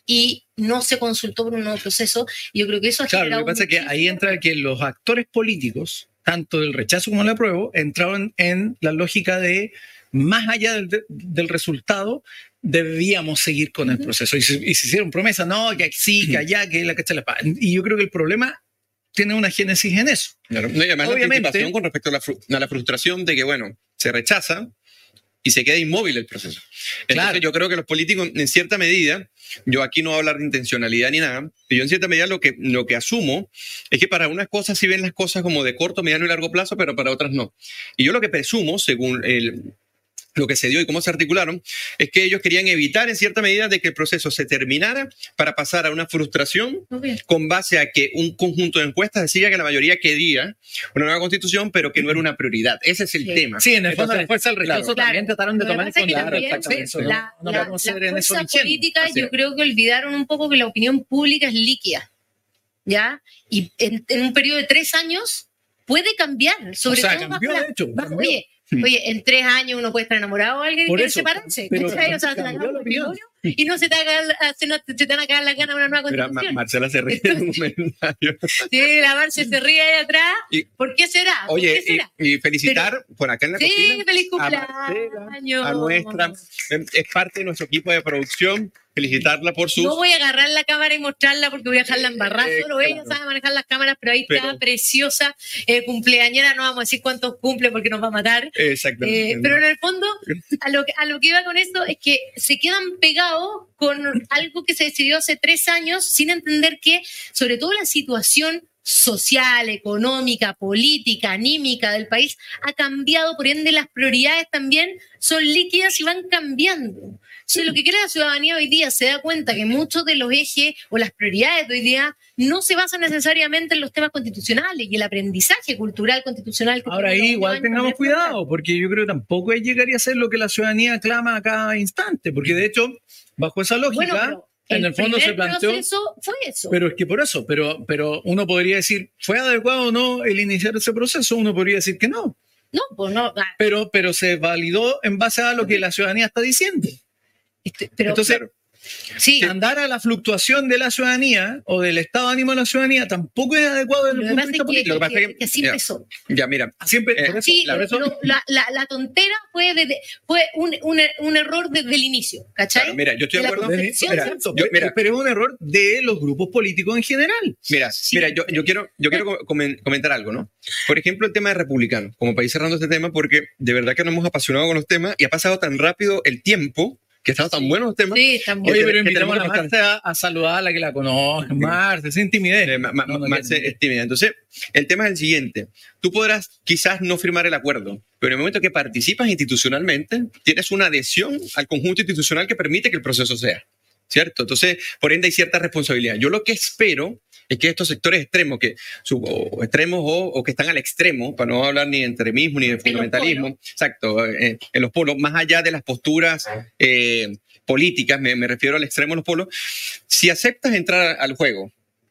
y no se consultó por un nuevo proceso. Y yo creo que eso ha Claro, lo generado que pasa es que ahí muchísimo- entra que los actores políticos, tanto del rechazo como del apruebo, entraron en la lógica de, más allá del, del resultado, debíamos seguir con el Ujú. proceso. Y se, y se hicieron promesas, no, que sí, que allá, que la cacha la paz. Y yo creo que el problema tiene una génesis en eso. Claro. No, y además Obviamente- la anticipación con respecto a la, fru- a la frustración de que, bueno, se rechaza y se queda inmóvil el proceso. Entonces Claro. yo creo que los políticos, en cierta medida, yo aquí no voy a hablar de intencionalidad ni nada, pero yo en cierta medida lo que, lo que asumo es que para unas cosas sí ven las cosas como de corto, mediano y largo plazo, pero para otras no. Y yo lo que presumo, según el... lo que se dio y cómo se articularon, es que ellos querían evitar en cierta medida de que el proceso se terminara para pasar a una frustración Obvio. con base a que un conjunto de encuestas decía que la mayoría quería una nueva constitución, pero que no era una prioridad. Ese es el Sí. tema. Sí, en el fondo Entonces, la fuerza del rechazo claro. también trataron de Lo que tomar en pasa es que cuenta también exactamente eso. No, la, no la- podemos la ser en eso fuerza ingenuos. política, Así yo es. creo que olvidaron un poco que la opinión pública es líquida, ¿ya? Y en, en un periodo de tres años puede cambiar, sobre O sea, todo cambió, bajo la- de hecho, bajo- cambió. oye, oye, en tres años uno puede estar enamorado de alguien y Por quiere eso, separarse, pero ¿cachai? O sea, se te cambió acaba la el opinión. matrimonio y no se te, haga, se, no- se te van a acabar las ganas de una nueva mira, Ma- constitución. Marcela se ríe en un comentario. Sí, la Marce se ríe ahí atrás. Y- ¿Por qué será? ¿Por Oye, qué será? y, y felicitar por acá en la Sí, cocina feliz a Marcela, cumpleaños. a nuestra, es parte de nuestro equipo de producción, felicitarla por sus... No voy a agarrar la cámara y mostrarla porque voy a dejarla embarrada. Eh, Solo ella claro. sabe manejar las cámaras, pero ahí está, Pero- preciosa, eh, cumpleañera. No vamos a decir cuántos cumple porque nos va a matar. Exactamente. Eh, pero en el fondo, a lo, que- a lo que iba con esto es que se quedan pegados con algo que se decidió hace tres años sin entender que, sobre todo la situación social, económica, política, anímica del país ha cambiado, por ende las prioridades también son líquidas y van cambiando. Si lo que quiere la ciudadanía hoy día se da cuenta que muchos de los ejes o las prioridades de hoy día no se basan necesariamente en los temas constitucionales y el aprendizaje cultural constitucional. que Ahora tiene ahí los igual años tengamos de cuidado, porque yo creo que tampoco llegaría a ser lo que la ciudadanía clama a cada instante, porque de hecho, bajo esa lógica, Bueno, pero en el fondo se primer planteó... proceso fue eso. Pero es que por eso, pero, pero uno podría decir, ¿fue adecuado o no el iniciar ese proceso? Uno podría decir que no, no, pues no. ah, pero, pero se validó en base a lo que la ciudadanía está diciendo. este, pero, Entonces, sí, andar a la fluctuación de la ciudadanía o del estado de ánimo de la ciudadanía tampoco es adecuado desde lo el que punto de pasa vista es que, político. Lo que pasa es que- que así ya. empezó. Ya, mira, Siempre, Eh, por eso, Sí, por eso- lo- la, la, la tontera fue, desde- fue un, un, un error desde el inicio, ¿cachai? claro, mira, yo estoy de de la acuerdo. concepción, Mira, ¿cierto? yo- mira. pero es un error de los grupos políticos en general. Mira, mira, yo, yo quiero, yo quiero comen- comentar algo, ¿no? Por ejemplo, el tema de republicano, como país cerrando este tema, porque de verdad que nos hemos apasionado con los temas y ha pasado tan rápido el tiempo, que están tan buenos los temas. Sí, está muy Oye, que- pero que invitamos a tenemos la que Marce a, a saludar a la que la conoce, Marce, sin timidez. Eh, ma- ma- No, no, Marce que- es tímida. Entonces, el tema es el siguiente. Tú podrás quizás no firmar el acuerdo, pero en el momento que participas institucionalmente, tienes una adhesión al conjunto institucional que permite que el proceso sea. ¿Cierto? Entonces, por ende hay cierta responsabilidad. Yo lo que espero es que estos sectores extremos, que, su- o extremos o, o que están al extremo, para no hablar ni de extremismo ni de fundamentalismo, exacto, eh, en los polos, más allá de las posturas eh, políticas, me, me refiero al extremo de los polos, si aceptas entrar al juego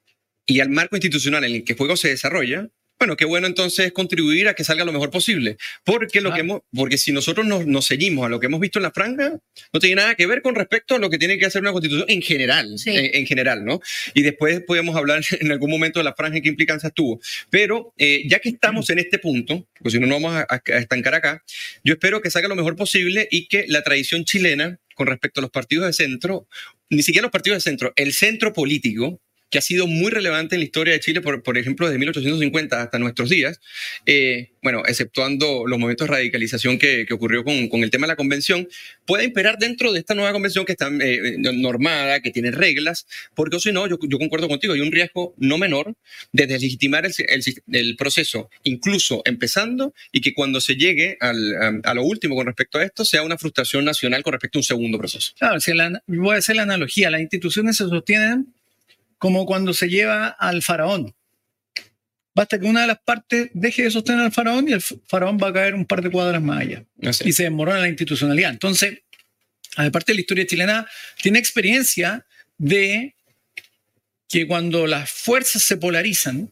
y al marco institucional en el que el juego se desarrolla, bueno, qué bueno entonces contribuir a que salga lo mejor posible. Porque, lo Ah. que hemos, porque si nosotros nos, nos ceñimos a lo que hemos visto en la franja, no tiene nada que ver con respecto a lo que tiene que hacer una constitución en general, Sí. en, en general, ¿no? Y después podemos hablar en algún momento de la franja y qué implicancias tuvo. Pero eh, ya que estamos en este punto, pues si no nos vamos a, a estancar acá, yo espero que salga lo mejor posible y que la tradición chilena con respecto a los partidos de centro, ni siquiera los partidos de centro, el centro político, que ha sido muy relevante en la historia de Chile, por, por ejemplo, desde mil ochocientos cincuenta hasta nuestros días, eh, bueno, exceptuando los momentos de radicalización que, que ocurrió con, con el tema de la convención, pueda imperar dentro de esta nueva convención que está eh, normada, que tiene reglas, porque o si no, yo, yo concuerdo contigo, hay un riesgo no menor de deslegitimar el, el, el proceso, incluso empezando, y que cuando se llegue al, a, a lo último con respecto a esto, sea una frustración nacional con respecto a un segundo proceso. Claro, si la, voy a hacer la analogía, las instituciones se sostienen como cuando se lleva al faraón. Basta que una de las partes deje de sostener al faraón y el faraón va a caer un par de cuadras más allá. Así. Y se desmorona la institucionalidad. Entonces, aparte de la historia chilena, tiene experiencia de que cuando las fuerzas se polarizan,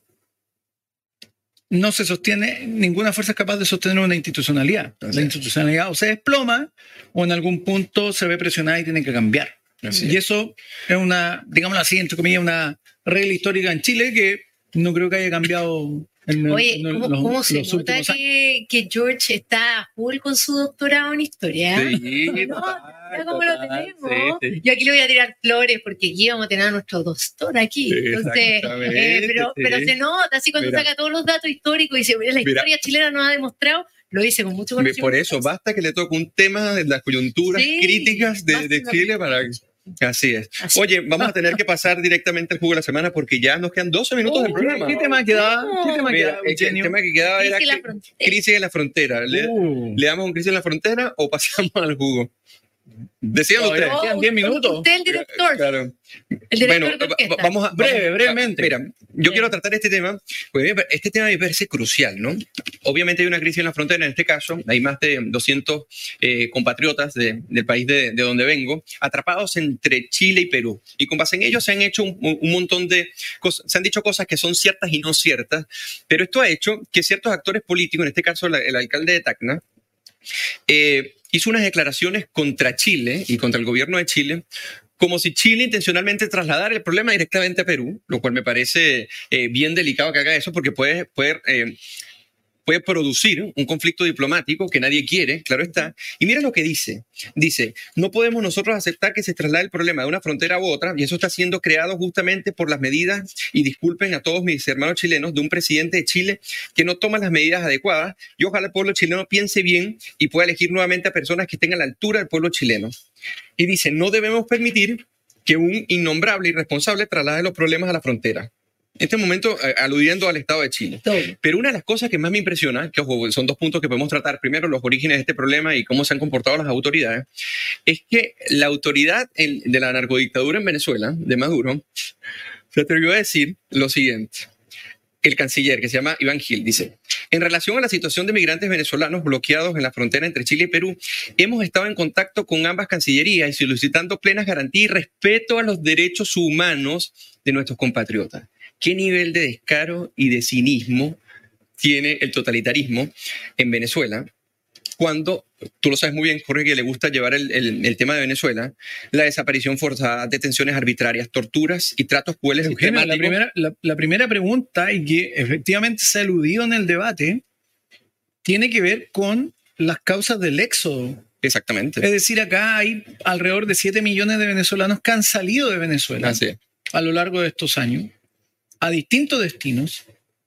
no se sostiene, ninguna fuerza es capaz de sostener una institucionalidad. Así La es. institucionalidad o se desploma o en algún punto se ve presionada y tiene que cambiar. Así y es. eso es una, digámoslo así, entre comillas, una regla histórica en Chile que no creo que haya cambiado en, Oye, en ¿cómo, los, cómo se los nota últimos años. que, que George está a full con su doctorado en historia? ¿Eh? Sí, No, total, ya como lo total, tenemos. sí, sí. Yo aquí le voy a tirar flores porque aquí vamos a tener a nuestro doctor aquí. Entonces, Exactamente, eh, pero, sí. pero se nota así cuando Mira. saca todos los datos históricos y dice, "Mira, la Mira. historia chilena nos ha demostrado", lo dice con mucho Me- conocimiento. Por eso, basta que le toque un tema de las coyunturas Sí, críticas de, de basta. Chile para... Así es. Así. Oye, vamos a tener que pasar directamente al jugo de la semana porque ya nos quedan doce minutos Oh, del programa. ¿Qué tema quedaba? ¿Qué tema Mira, quedaba, es que el Eugenio? tema que quedaba era Crisis en la cri- frontera. crisis en la frontera. ¿Le, Uh. le damos un crisis en la frontera o pasamos al jugo? Decían Todavía ustedes. quedan diez minutos. Usted es el director. Claro. El director Bueno, de va- orquesta. va- vamos a... Breve, vamos- brevemente. Mira, yo quiero tratar este tema, porque este tema me parece crucial, ¿no? Obviamente hay una crisis en la frontera, en este caso, hay más de doscientos eh, compatriotas de- del país de, de donde vengo, atrapados entre Chile y Perú. Y con base en ello se han hecho un, un montón de cosas, se han dicho cosas que son ciertas y no ciertas, pero esto ha hecho que ciertos actores políticos, en este caso la- el alcalde de Tacna, eh, hizo unas declaraciones contra Chile y contra el gobierno de Chile, como si Chile intencionalmente trasladara el problema directamente a Perú, lo cual me parece eh, bien delicado que haga eso porque puede, puede, eh, puede producir un conflicto diplomático que nadie quiere, claro está. Y mira lo que dice. Dice, no podemos nosotros aceptar que se traslade el problema de una frontera u otra, y eso está siendo creado justamente por las medidas, y disculpen a todos mis hermanos chilenos, de un presidente de Chile que no toma las medidas adecuadas, y ojalá el pueblo chileno piense bien y pueda elegir nuevamente a personas que estén a la altura del pueblo chileno. Y dice, no debemos permitir que un innombrable irresponsable traslade los problemas a la frontera. En este momento, eh, aludiendo al Estado de Chile. Todo. Pero una de las cosas que más me impresiona, que ojo, son dos puntos que podemos tratar, primero los orígenes de este problema y cómo se han comportado las autoridades, es que la autoridad en- de la narcodictadura en Venezuela, de Maduro, se atrevió a decir lo siguiente. El canciller, que se llama Iván Gil, dice, en relación a la situación de migrantes venezolanos bloqueados en la frontera entre Chile y Perú, hemos estado en contacto con ambas cancillerías y solicitando plenas garantías y respeto a los derechos humanos de nuestros compatriotas. ¿Qué nivel de descaro y de cinismo tiene el totalitarismo en Venezuela? Cuando, tú lo sabes muy bien, Jorge, que le gusta llevar el, el, el tema de Venezuela, la desaparición forzada, detenciones arbitrarias, torturas y tratos crueles Eugenio, la sistemáticos. primera, la, la primera pregunta, y que efectivamente se ha eludido en el debate, tiene que ver con las causas del éxodo. Exactamente. Es decir, acá hay alrededor de siete millones de venezolanos que han salido de Venezuela Así es. a lo largo de estos años a distintos destinos,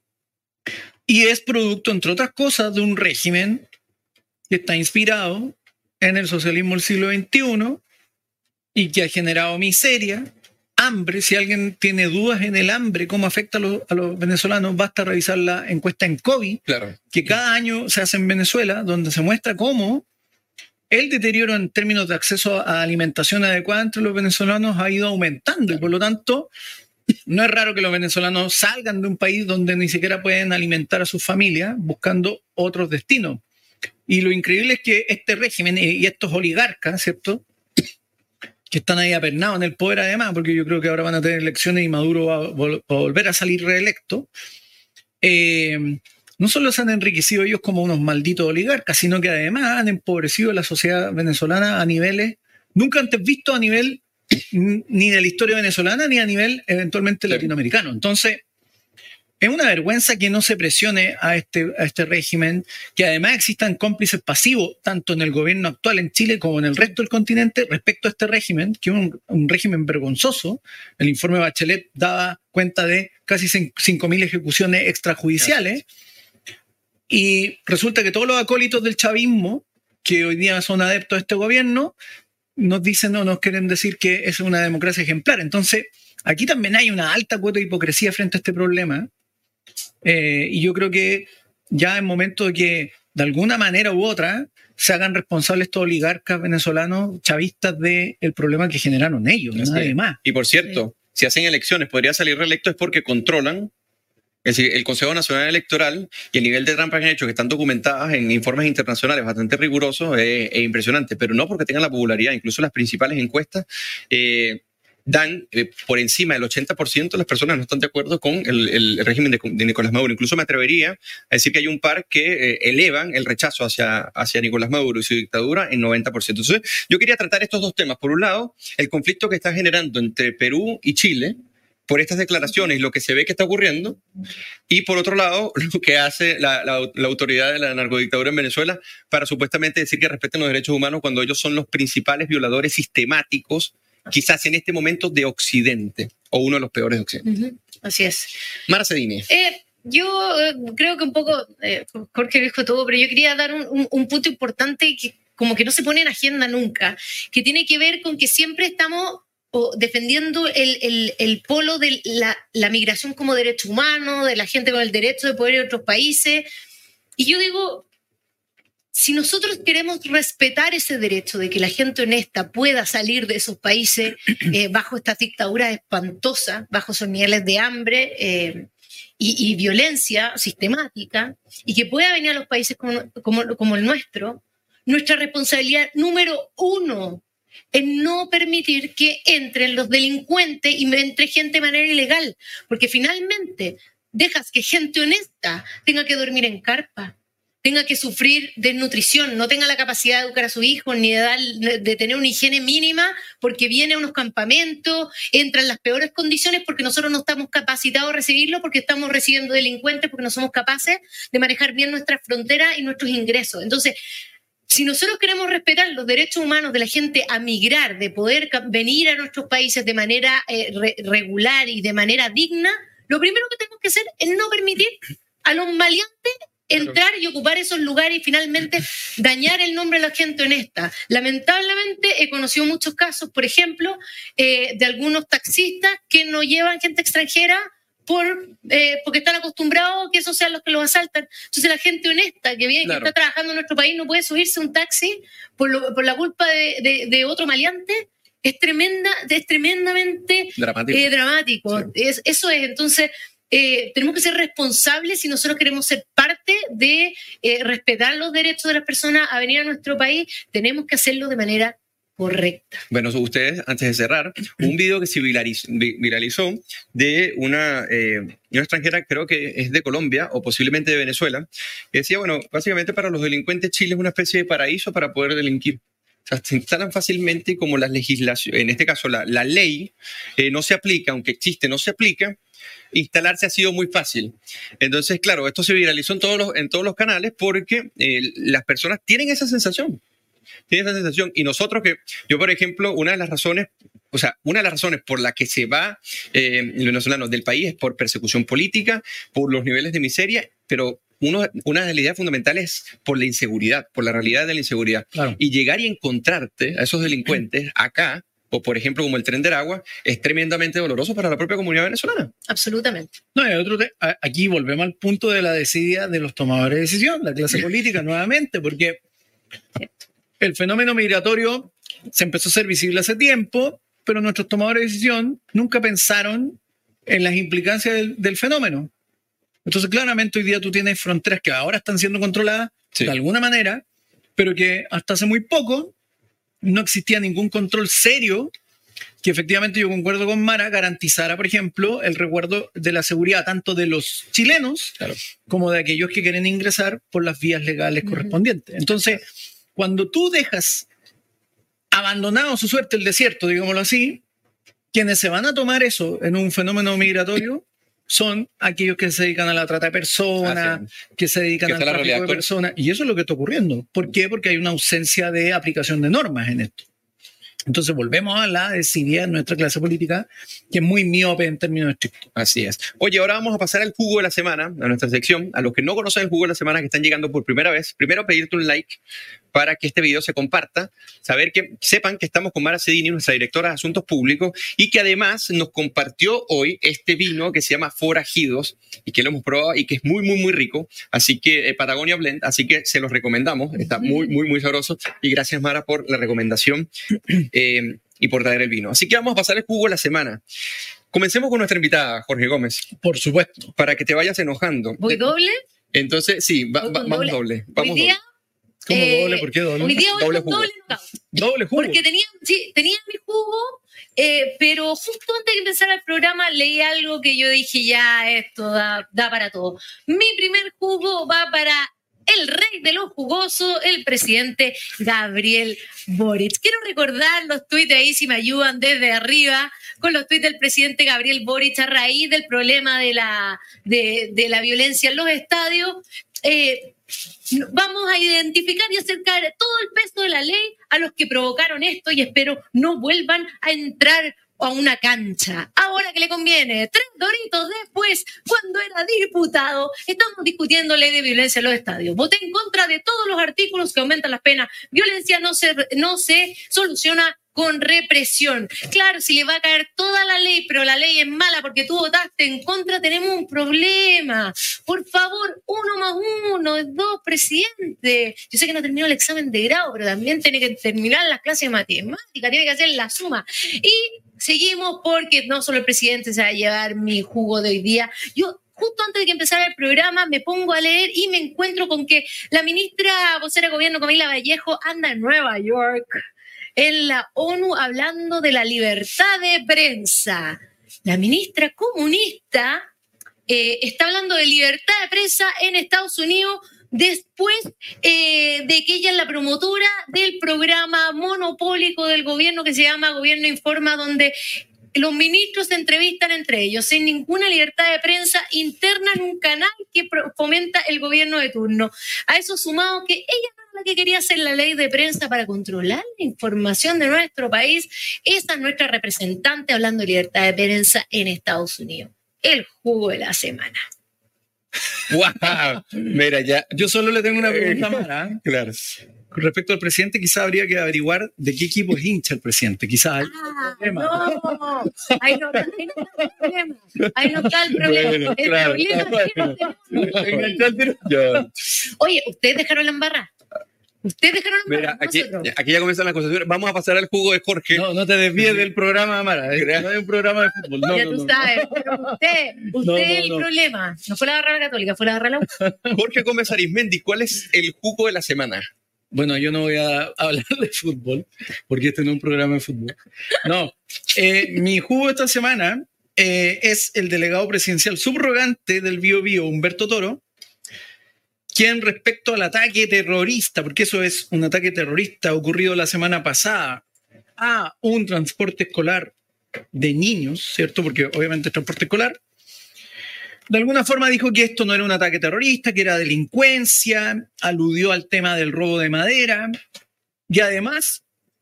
y es producto, entre otras cosas, de un régimen que está inspirado en el socialismo del siglo veintiuno y que ha generado miseria, hambre. Si alguien tiene dudas en el hambre, cómo afecta a los, a los venezolanos, basta revisar la encuesta en COVID, Claro. que cada año se hace en Venezuela, donde se muestra cómo el deterioro en términos de acceso a alimentación adecuada entre los venezolanos ha ido aumentando, y por lo tanto no es raro que los venezolanos salgan de un país donde ni siquiera pueden alimentar a sus familias buscando otros destinos. Y lo increíble es que este régimen y estos oligarcas, ¿cierto?, que están ahí apernados en el poder además, porque yo creo que ahora van a tener elecciones y Maduro va a, vol- a volver a salir reelecto, eh, no solo se han enriquecido ellos como unos malditos oligarcas, sino que además han empobrecido a la sociedad venezolana a niveles nunca antes vistos, a nivel ni de la historia venezolana ni a nivel eventualmente Sí. latinoamericano. Entonces, es una vergüenza que no se presione a este, a este régimen, que además existan cómplices pasivos, tanto en el gobierno actual en Chile como en el resto del continente, respecto a este régimen, que es un, un régimen vergonzoso. El informe Bachelet daba cuenta de casi cinco mil ejecuciones extrajudiciales, y resulta que todos los acólitos del chavismo, que hoy día son adeptos a este gobierno, nos dicen o nos quieren decir que es una democracia ejemplar. Entonces, aquí también hay una alta cuota de hipocresía frente a este problema. Eh, y yo creo que ya es momento de que, de alguna manera u otra, se hagan responsables estos oligarcas venezolanos chavistas del problema que generaron ellos, Así nadie es. más. Y por cierto, si hacen elecciones, podría salir reelecto es porque controlan. Es decir, el Consejo Nacional Electoral y el nivel de trampas que han hecho, que están documentadas en informes internacionales bastante rigurosos, es, es impresionante, pero no porque tengan la popularidad. Incluso las principales encuestas eh, dan eh, por encima del ochenta por ciento de las personas no están de acuerdo con el, el régimen de, de Nicolás Maduro. Incluso me atrevería a decir que hay un par que eh, elevan el rechazo hacia, hacia Nicolás Maduro y su dictadura en noventa por ciento. Entonces, yo quería tratar estos dos temas. Por un lado, el conflicto que está generando entre Perú y Chile por estas declaraciones y lo que se ve que está ocurriendo, y por otro lado, lo que hace la, la, la autoridad de la narcodictadura en Venezuela para supuestamente decir que respeten los derechos humanos cuando ellos son los principales violadores sistemáticos, quizás en este momento, de Occidente, o uno de los peores de Occidente. Uh-huh. Así es. Mara Cedini. Eh, yo eh, creo que un poco, eh, Jorge dijo todo, pero yo quería dar un, un, un punto importante que como que no se pone en agenda nunca, que tiene que ver con que siempre estamos o defendiendo el, el, el polo de la, la migración como derecho humano, de la gente con el derecho de poder ir a otros países. Y yo digo, si nosotros queremos respetar ese derecho de que la gente honesta pueda salir de esos países eh, bajo estas dictaduras espantosas, bajo esos niveles de hambre eh, y, y violencia sistemática, y que pueda venir a los países como, como, como el nuestro, nuestra responsabilidad número uno en no permitir que entren los delincuentes y entre gente de manera ilegal, porque finalmente dejas que gente honesta tenga que dormir en carpa, tenga que sufrir desnutrición, no tenga la capacidad de educar a sus hijos ni de, dar, de tener una higiene mínima, porque viene a unos campamentos, entra en las peores condiciones porque nosotros no estamos capacitados a recibirlo, porque estamos recibiendo delincuentes, porque no somos capaces de manejar bien nuestras fronteras y nuestros ingresos. Entonces, si nosotros queremos respetar los derechos humanos de la gente a migrar, de poder venir a nuestros países de manera eh, re regular y de manera digna, lo primero que tenemos que hacer es no permitir a los maleantes entrar y ocupar esos lugares y finalmente dañar el nombre de la gente honesta. Lamentablemente he conocido muchos casos, por ejemplo, eh, de algunos taxistas que no llevan gente extranjera Por, eh, porque están acostumbrados a que esos sean los que los asaltan. Entonces la gente honesta que viene, claro, que está trabajando en nuestro país no puede subirse a un taxi por, lo, por la culpa de, de, de otro maleante. Es, tremenda, es tremendamente dramático. Eh, dramático. Sí. Es, eso es, entonces eh, tenemos que ser responsables si nosotros queremos ser parte de eh, respetar los derechos de las personas a venir a nuestro país. Tenemos que hacerlo de manera correcta. Bueno, ustedes, antes de cerrar, un video que se viralizó, viralizó de una, eh, una extranjera, creo que es de Colombia o posiblemente de Venezuela, que decía, bueno, básicamente para los delincuentes Chile es una especie de paraíso para poder delinquir. O sea, se instalan fácilmente como las legislaciones, en este caso la, la ley eh, no se aplica, aunque existe, no se aplica. Instalarse ha sido muy fácil. Entonces, claro, esto se viralizó en todos los, en todos los canales porque eh, las personas tienen esa sensación. Tiene esa sensación. Y nosotros que, yo por ejemplo, una de las razones, o sea, una de las razones por la que se va eh, los venezolanos del país es por persecución política, por los niveles de miseria, pero uno, una de las ideas fundamentales es por la inseguridad, por la realidad de la inseguridad. Claro. Y llegar y encontrarte a esos delincuentes acá, o por ejemplo como el Tren de Aragua, es tremendamente doloroso para la propia comunidad venezolana. Absolutamente. No, y otro te, aquí volvemos al punto de la desidia de los tomadores de decisión, la clase política nuevamente, porque el fenómeno migratorio se empezó a hacer visible hace tiempo, pero nuestros tomadores de decisión nunca pensaron en las implicancias del, del fenómeno. Entonces, claramente, hoy día tú tienes fronteras que ahora están siendo controladas sí. de alguna manera, pero que hasta hace muy poco no existía ningún control serio que efectivamente, yo concuerdo con Mara, garantizara, por ejemplo, el resguardo de la seguridad tanto de los chilenos claro. como de aquellos que quieren ingresar por las vías legales uh-huh. correspondientes. Entonces, cuando tú dejas abandonado a su suerte el desierto, digámoslo así, quienes se van a tomar eso en un fenómeno migratorio son aquellos que se dedican a la trata de personas, que se dedican al tráfico de personas, y eso es lo que está ocurriendo. ¿Por qué? Porque hay una ausencia de aplicación de normas en esto. Entonces volvemos a la desidia de nuestra clase política, que es muy miope en términos estrictos. Así es. Oye, ahora vamos a pasar al jugo de la semana, a nuestra sección. A los que no conocen el jugo de la semana, que están llegando por primera vez, primero pedirte un like para que este video se comparta, saber que sepan que estamos con Mara Cedini, nuestra directora de Asuntos Públicos, y que además nos compartió hoy este vino que se llama Forajidos y que lo hemos probado y que es muy, muy, muy rico. Así que eh, Patagonia Blend, así que se los recomendamos. Está muy, muy, muy sabroso. Y gracias, Mara, por la recomendación eh, y por traer el vino. Así que vamos a pasar el jugo de la semana. Comencemos con nuestra invitada, Jorge Gómez. Por supuesto. Para que te vayas enojando. ¿Voy doble? Entonces, sí, va, va, vamos doble. Vamos Hoy día, doble. ¿Cómo Eh, doble? ¿Por qué doble? Hoy día Doble doble, jugo. doble knockout. Doble jugo. Porque tenía, sí, tenía mi jugo, eh, pero justo antes de empezar el programa leí algo que yo dije, ya, esto da, da para todo. Mi primer jugo va para el rey de los jugosos, el presidente Gabriel Boric. Quiero recordar los tuits ahí, si me ayudan desde arriba, con los tuits del presidente Gabriel Boric a raíz del problema de la, de, de la violencia en los estadios. Eh, Vamos a identificar y acercar todo el peso de la ley a los que provocaron esto y espero no vuelvan a entrar a una cancha. Ahora que le conviene, tres doritos después, cuando era diputado, estamos discutiendo ley de violencia en los estadios. Voté en contra de todos los artículos que aumentan las penas. Violencia no se, no se soluciona con represión. Claro, si le va a caer toda la ley, pero la ley es mala porque tú votaste en contra, tenemos un problema. Por favor, uno más uno es dos, presidente. Yo sé que no terminó el examen de grado, pero también tiene que terminar las clases de matemática, tiene que hacer la suma. Y seguimos porque no solo el presidente se va a llevar mi jugo de hoy día. Yo justo antes de que empezara el programa me pongo a leer y me encuentro con que la ministra vocera de gobierno, Camila Vallejo, anda en Nueva York, en la ONU, hablando de la libertad de prensa. La ministra comunista eh, está hablando de libertad de prensa en Estados Unidos después eh, de que ella es la promotora del programa monopólico del gobierno que se llama Gobierno Informa, donde los ministros se entrevistan entre ellos sin ninguna libertad de prensa interna en un canal que fomenta el gobierno de turno. A eso sumado que ella la que quería hacer la ley de prensa para controlar la información de nuestro país. Esa es nuestra representante hablando de libertad de prensa en Estados Unidos. El jugo de la semana. ¡Wow! Mira, ya. Yo solo le tengo una pregunta, Mara. Claro. Con respecto al presidente, quizás habría que averiguar de qué equipo es hincha el presidente. Quizás hay Ah, un problema. no, ahí no, ahí no está el problema. Ahí no está el problema. Bueno, el claro. problema es que no tenemos- Enganchó al tiro. Ya. Oye, ustedes dejaron la embarra. Ustedes dejaron la Mira, embarra. aquí, nosotros. aquí ya comienzan las conversaciones. Vamos a pasar al jugo de Jorge. No, no te desvíes del programa, Mara. eh, Crea- No hay un programa de fútbol. No, ya no, tú no. sabes, pero usted, usted No, no, es el no. problema. No fue la barra católica, fue la barra la U. Jorge Gómez Arizmendi, ¿cuál es el jugo de la semana? Bueno, yo no voy a hablar de fútbol, porque este no es un programa de fútbol. No, eh, mi jugo esta semana eh, es el delegado presidencial subrogante del Bío Bío, Humberto Toro, quien respecto al ataque terrorista, porque eso es un ataque terrorista ocurrido la semana pasada a un transporte escolar de niños, ¿cierto? Porque obviamente es transporte escolar. De alguna forma dijo que esto no era un ataque terrorista, que era delincuencia, aludió al tema del robo de madera y además,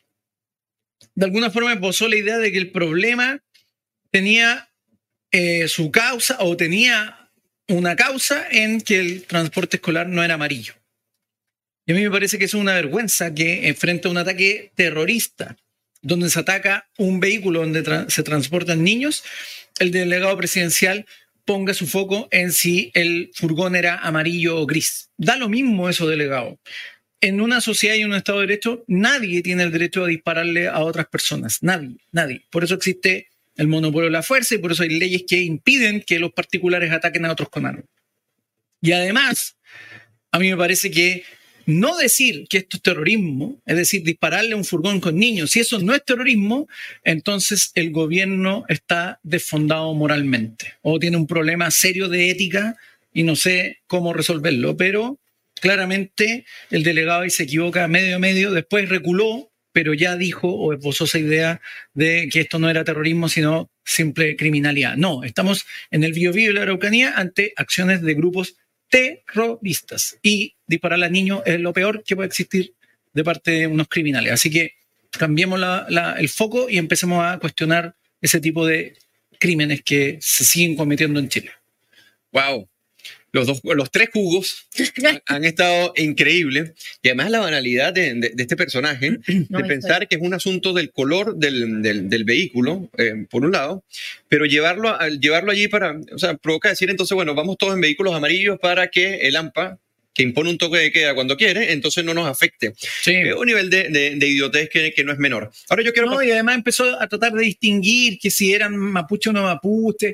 de alguna forma esbozó la idea de que el problema tenía eh, su causa o tenía una causa en que el transporte escolar no era amarillo. Y a mí me parece que es una vergüenza que frente a un ataque terrorista, donde se ataca un vehículo donde tra- se transportan niños, el delegado presidencial ponga su foco en si el furgón era amarillo o gris. Da lo mismo eso, delegado. En una sociedad y en un Estado de Derecho, nadie tiene el derecho a dispararle a otras personas. Nadie, nadie. Por eso existe el monopolio de la fuerza y por eso hay leyes que impiden que los particulares ataquen a otros con armas. Y además, a mí me parece que no decir que esto es terrorismo, es decir, dispararle a un furgón con niños, si eso no es terrorismo, entonces el gobierno está desfondado moralmente o tiene un problema serio de ética y no sé cómo resolverlo, pero claramente el delegado ahí se equivoca medio a medio, después reculó, pero ya dijo o esbozó esa idea de que esto no era terrorismo, sino simple criminalidad. No, estamos en el Biobío y la Araucanía ante acciones de grupos terroristas y disparar a niños es lo peor que puede existir de parte de unos criminales. Así que cambiemos la, la, el foco y empecemos a cuestionar ese tipo de crímenes que se siguen cometiendo en Chile. Wow. Los, dos, los tres jugos han, han estado increíbles. Y además la banalidad de, de, de este personaje, No, de pensar que es un asunto del color del, del, del vehículo, eh, por un lado, pero llevarlo, a, llevarlo allí para, o sea, provoca decir entonces, bueno, vamos todos en vehículos amarillos para que el AMPA, que impone un toque de queda cuando quiere, entonces no nos afecte. Sí. Es un nivel de, de, de idiotez que, que no es menor. Ahora yo quiero... No, y además empezó a tratar de distinguir que si eran mapuche o no mapuche.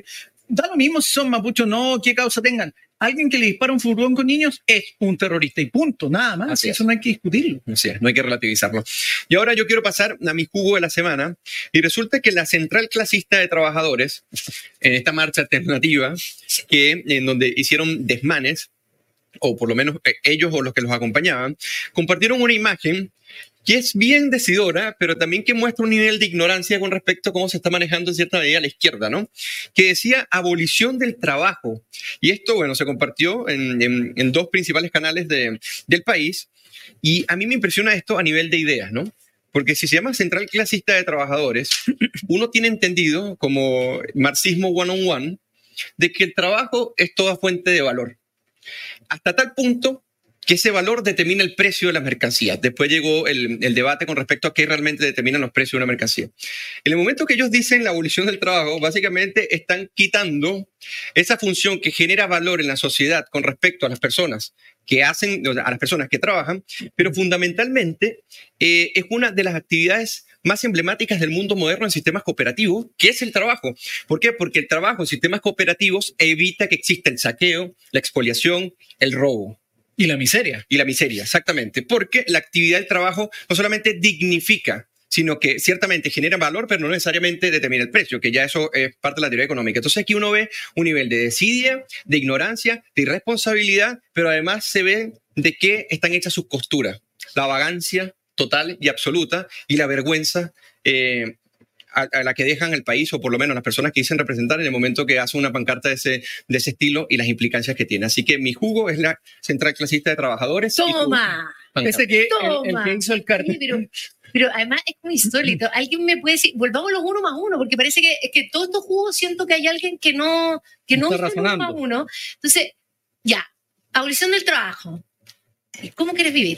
da lo mismo si son mapuches o no, qué causa tengan. Alguien que le dispara un furgón con niños es un terrorista y punto, nada más. Así es. Eso no hay que discutirlo. Así es, no hay que relativizarlo. Y ahora yo quiero pasar a mi jugo de la semana. Y resulta que la Central Clasista de Trabajadores, en esta marcha alternativa, que, en donde hicieron desmanes, o por lo menos eh, ellos o los que los acompañaban, compartieron una imagen que es bien decidora, pero también que muestra un nivel de ignorancia con respecto a cómo se está manejando en cierta medida la izquierda, ¿no? Que decía abolición del trabajo. Y esto, bueno, se compartió en, en, en dos principales canales de, del país. Y a mí me impresiona esto a nivel de ideas, ¿no? Porque si se llama Central Clasista de Trabajadores, uno tiene entendido como marxismo one on one de que el trabajo es toda fuente de valor. Hasta tal punto que ese valor determina el precio de las mercancías. Después llegó el, el debate con respecto a qué realmente determinan los precios de una mercancía. En el momento que ellos dicen la abolición del trabajo, básicamente están quitando esa función que genera valor en la sociedad con respecto a las personas que hacen, a las personas que trabajan, pero fundamentalmente eh, es una de las actividades más emblemáticas del mundo moderno en sistemas cooperativos, que es el trabajo. ¿Por qué? Porque el trabajo en sistemas cooperativos evita que exista el saqueo, la expoliación, el robo. Y la miseria. Y la miseria, exactamente. Porque la actividad del trabajo no solamente dignifica, sino que ciertamente genera valor, pero no necesariamente determina el precio, que ya eso es parte de la teoría económica. Entonces aquí uno ve un nivel de desidia, de ignorancia, de irresponsabilidad, pero además se ve de qué están hechas sus costuras. La vagancia total y absoluta y la vergüenza eh, a, a la que dejan el país, o por lo menos las personas que dicen representar en el momento que hacen una pancarta de ese, de ese estilo y las implicancias que tiene. Así que mi jugo es la Central Clasista de Trabajadores. ¡Toma! Ese que Toma. el, el que hizo el cartel. Sí, pero, pero además es muy insólito. Alguien me puede decir, volvamos los uno más uno, porque parece que, es que todos estos jugos siento que hay alguien que no, que no Está usa el uno razonando. más uno. Entonces, ya, abolición del trabajo. ¿Y cómo quieres vivir?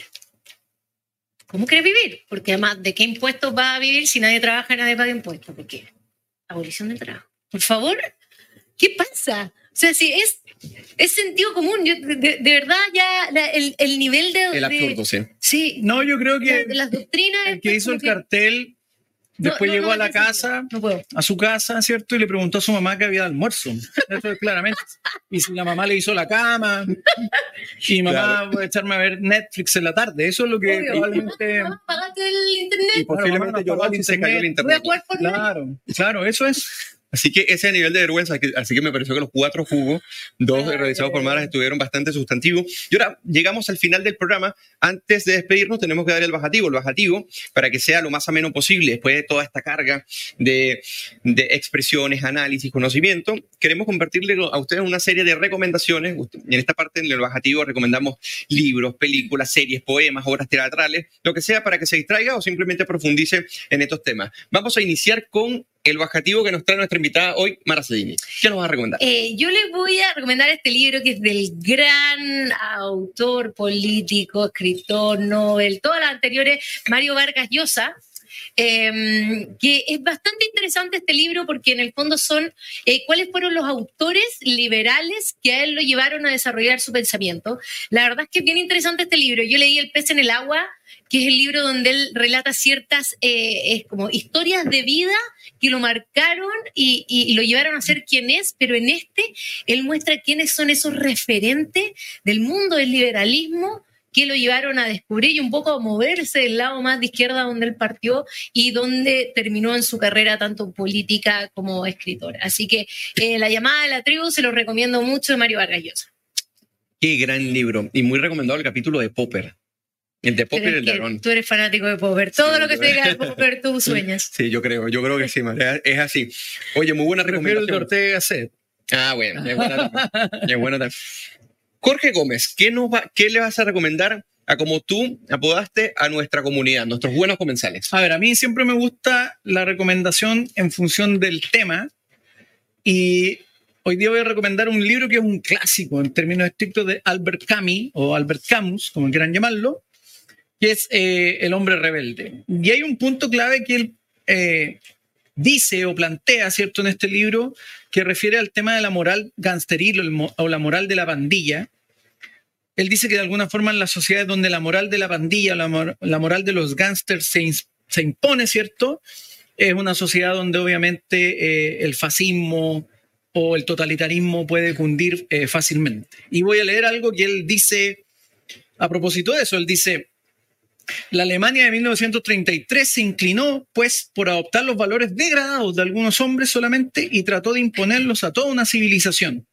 ¿Cómo quieres vivir? Porque además, ¿de qué impuestos vas a vivir si nadie trabaja y nadie paga impuestos? ¿Por qué? Abolición del trabajo. Por favor, ¿qué pasa? O sea, si es, es sentido común. Yo, de, de verdad, ya la- el, el nivel de... El absurdo, de, sí. sí. No, yo creo de, que de las doctrinas... el que hizo el como que- cartel No, después no, llegó no, a la no, casa, No puedo. a su casa, ¿cierto? Y le preguntó a su mamá que había de almuerzo. Eso es claramente. Y si la mamá le hizo la cama, y mamá Claro. voy a echarme a ver Netflix en la tarde. Eso es lo que Obvio. probablemente... Mamá, ¿pagaste el internet? Y posiblemente Claro, lloró apagó y se cayó el Voy a internet. jugar Fortnite. Claro, claro, eso es. Así que ese nivel de vergüenza, que- así que me pareció que los cuatro jugos, dos Ay, realizados por ay, Maras, ay. estuvieron bastante sustantivos. Y ahora llegamos al final del programa. Antes de despedirnos tenemos que dar el bajativo. El bajativo, para que sea lo más ameno posible, después de toda esta carga de, de expresiones, análisis, conocimiento, queremos compartirle a ustedes una serie de recomendaciones. En esta parte del bajativo recomendamos libros, películas, series, poemas, obras teatrales, lo que sea para que se distraiga o simplemente profundice en estos temas. Vamos a iniciar con el bajativo que nos trae nuestra invitada hoy, Mara Cedini. ¿Qué nos va a recomendar? Eh, yo les voy a recomendar este libro que es del gran autor, político, escritor, Nobel, todas las anteriores, Mario Vargas Llosa. Eh, que es bastante interesante este libro porque en el fondo son eh, cuáles fueron los autores liberales que a él lo llevaron a desarrollar su pensamiento. La verdad es que es bien interesante este libro. Yo leí El pez en el agua, que es el libro donde él relata ciertas eh, es como historias de vida que lo marcaron y, y, y lo llevaron a ser quien es, pero en este él muestra quiénes son esos referentes del mundo del liberalismo que lo llevaron a descubrir y un poco a moverse del lado más de izquierda donde él partió y donde terminó en su carrera tanto política como escritor. Así que eh, La llamada de la tribu se lo recomiendo mucho de Mario Vargas Llosa. Qué gran libro. Y muy recomendado el capítulo de Popper. El de Popper y Pero el es que dragón. tú eres fanático de Popper. Todo Sí, lo que yo- se diga de Popper tú sueñas. Sí, yo creo, yo creo que sí, María. Es así. Oye, muy buena Prefiero el de recomendación. Ortega Gasset. Ah, bueno, es buena también. Es buena también. Jorge Gómez, ¿qué, nos va, ¿qué le vas a recomendar a como tú apodaste a nuestra comunidad, nuestros buenos comensales? A ver, a mí siempre me gusta la recomendación en función del tema. Y hoy día voy a recomendar un libro que es un clásico en términos estrictos de Albert Camus, o Albert Camus, como quieran llamarlo, que es eh, El hombre rebelde. Y hay un punto clave que él eh, dice o plantea, ¿cierto?, en este libro, que refiere al tema de la moral gangsteril o, el mo- o la moral de la pandilla. Él dice que de alguna forma en las sociedades donde la moral de la pandilla, la, mor- la moral de los gángsters se, ins- se impone, ¿cierto?, es una sociedad donde obviamente eh, el fascismo o el totalitarismo puede cundir eh, fácilmente. Y voy a leer algo que él dice a propósito de eso. Él dice: la Alemania de mil novecientos treinta y tres se inclinó, pues, por adoptar los valores degradados de algunos hombres solamente y trató de imponerlos a toda una civilización.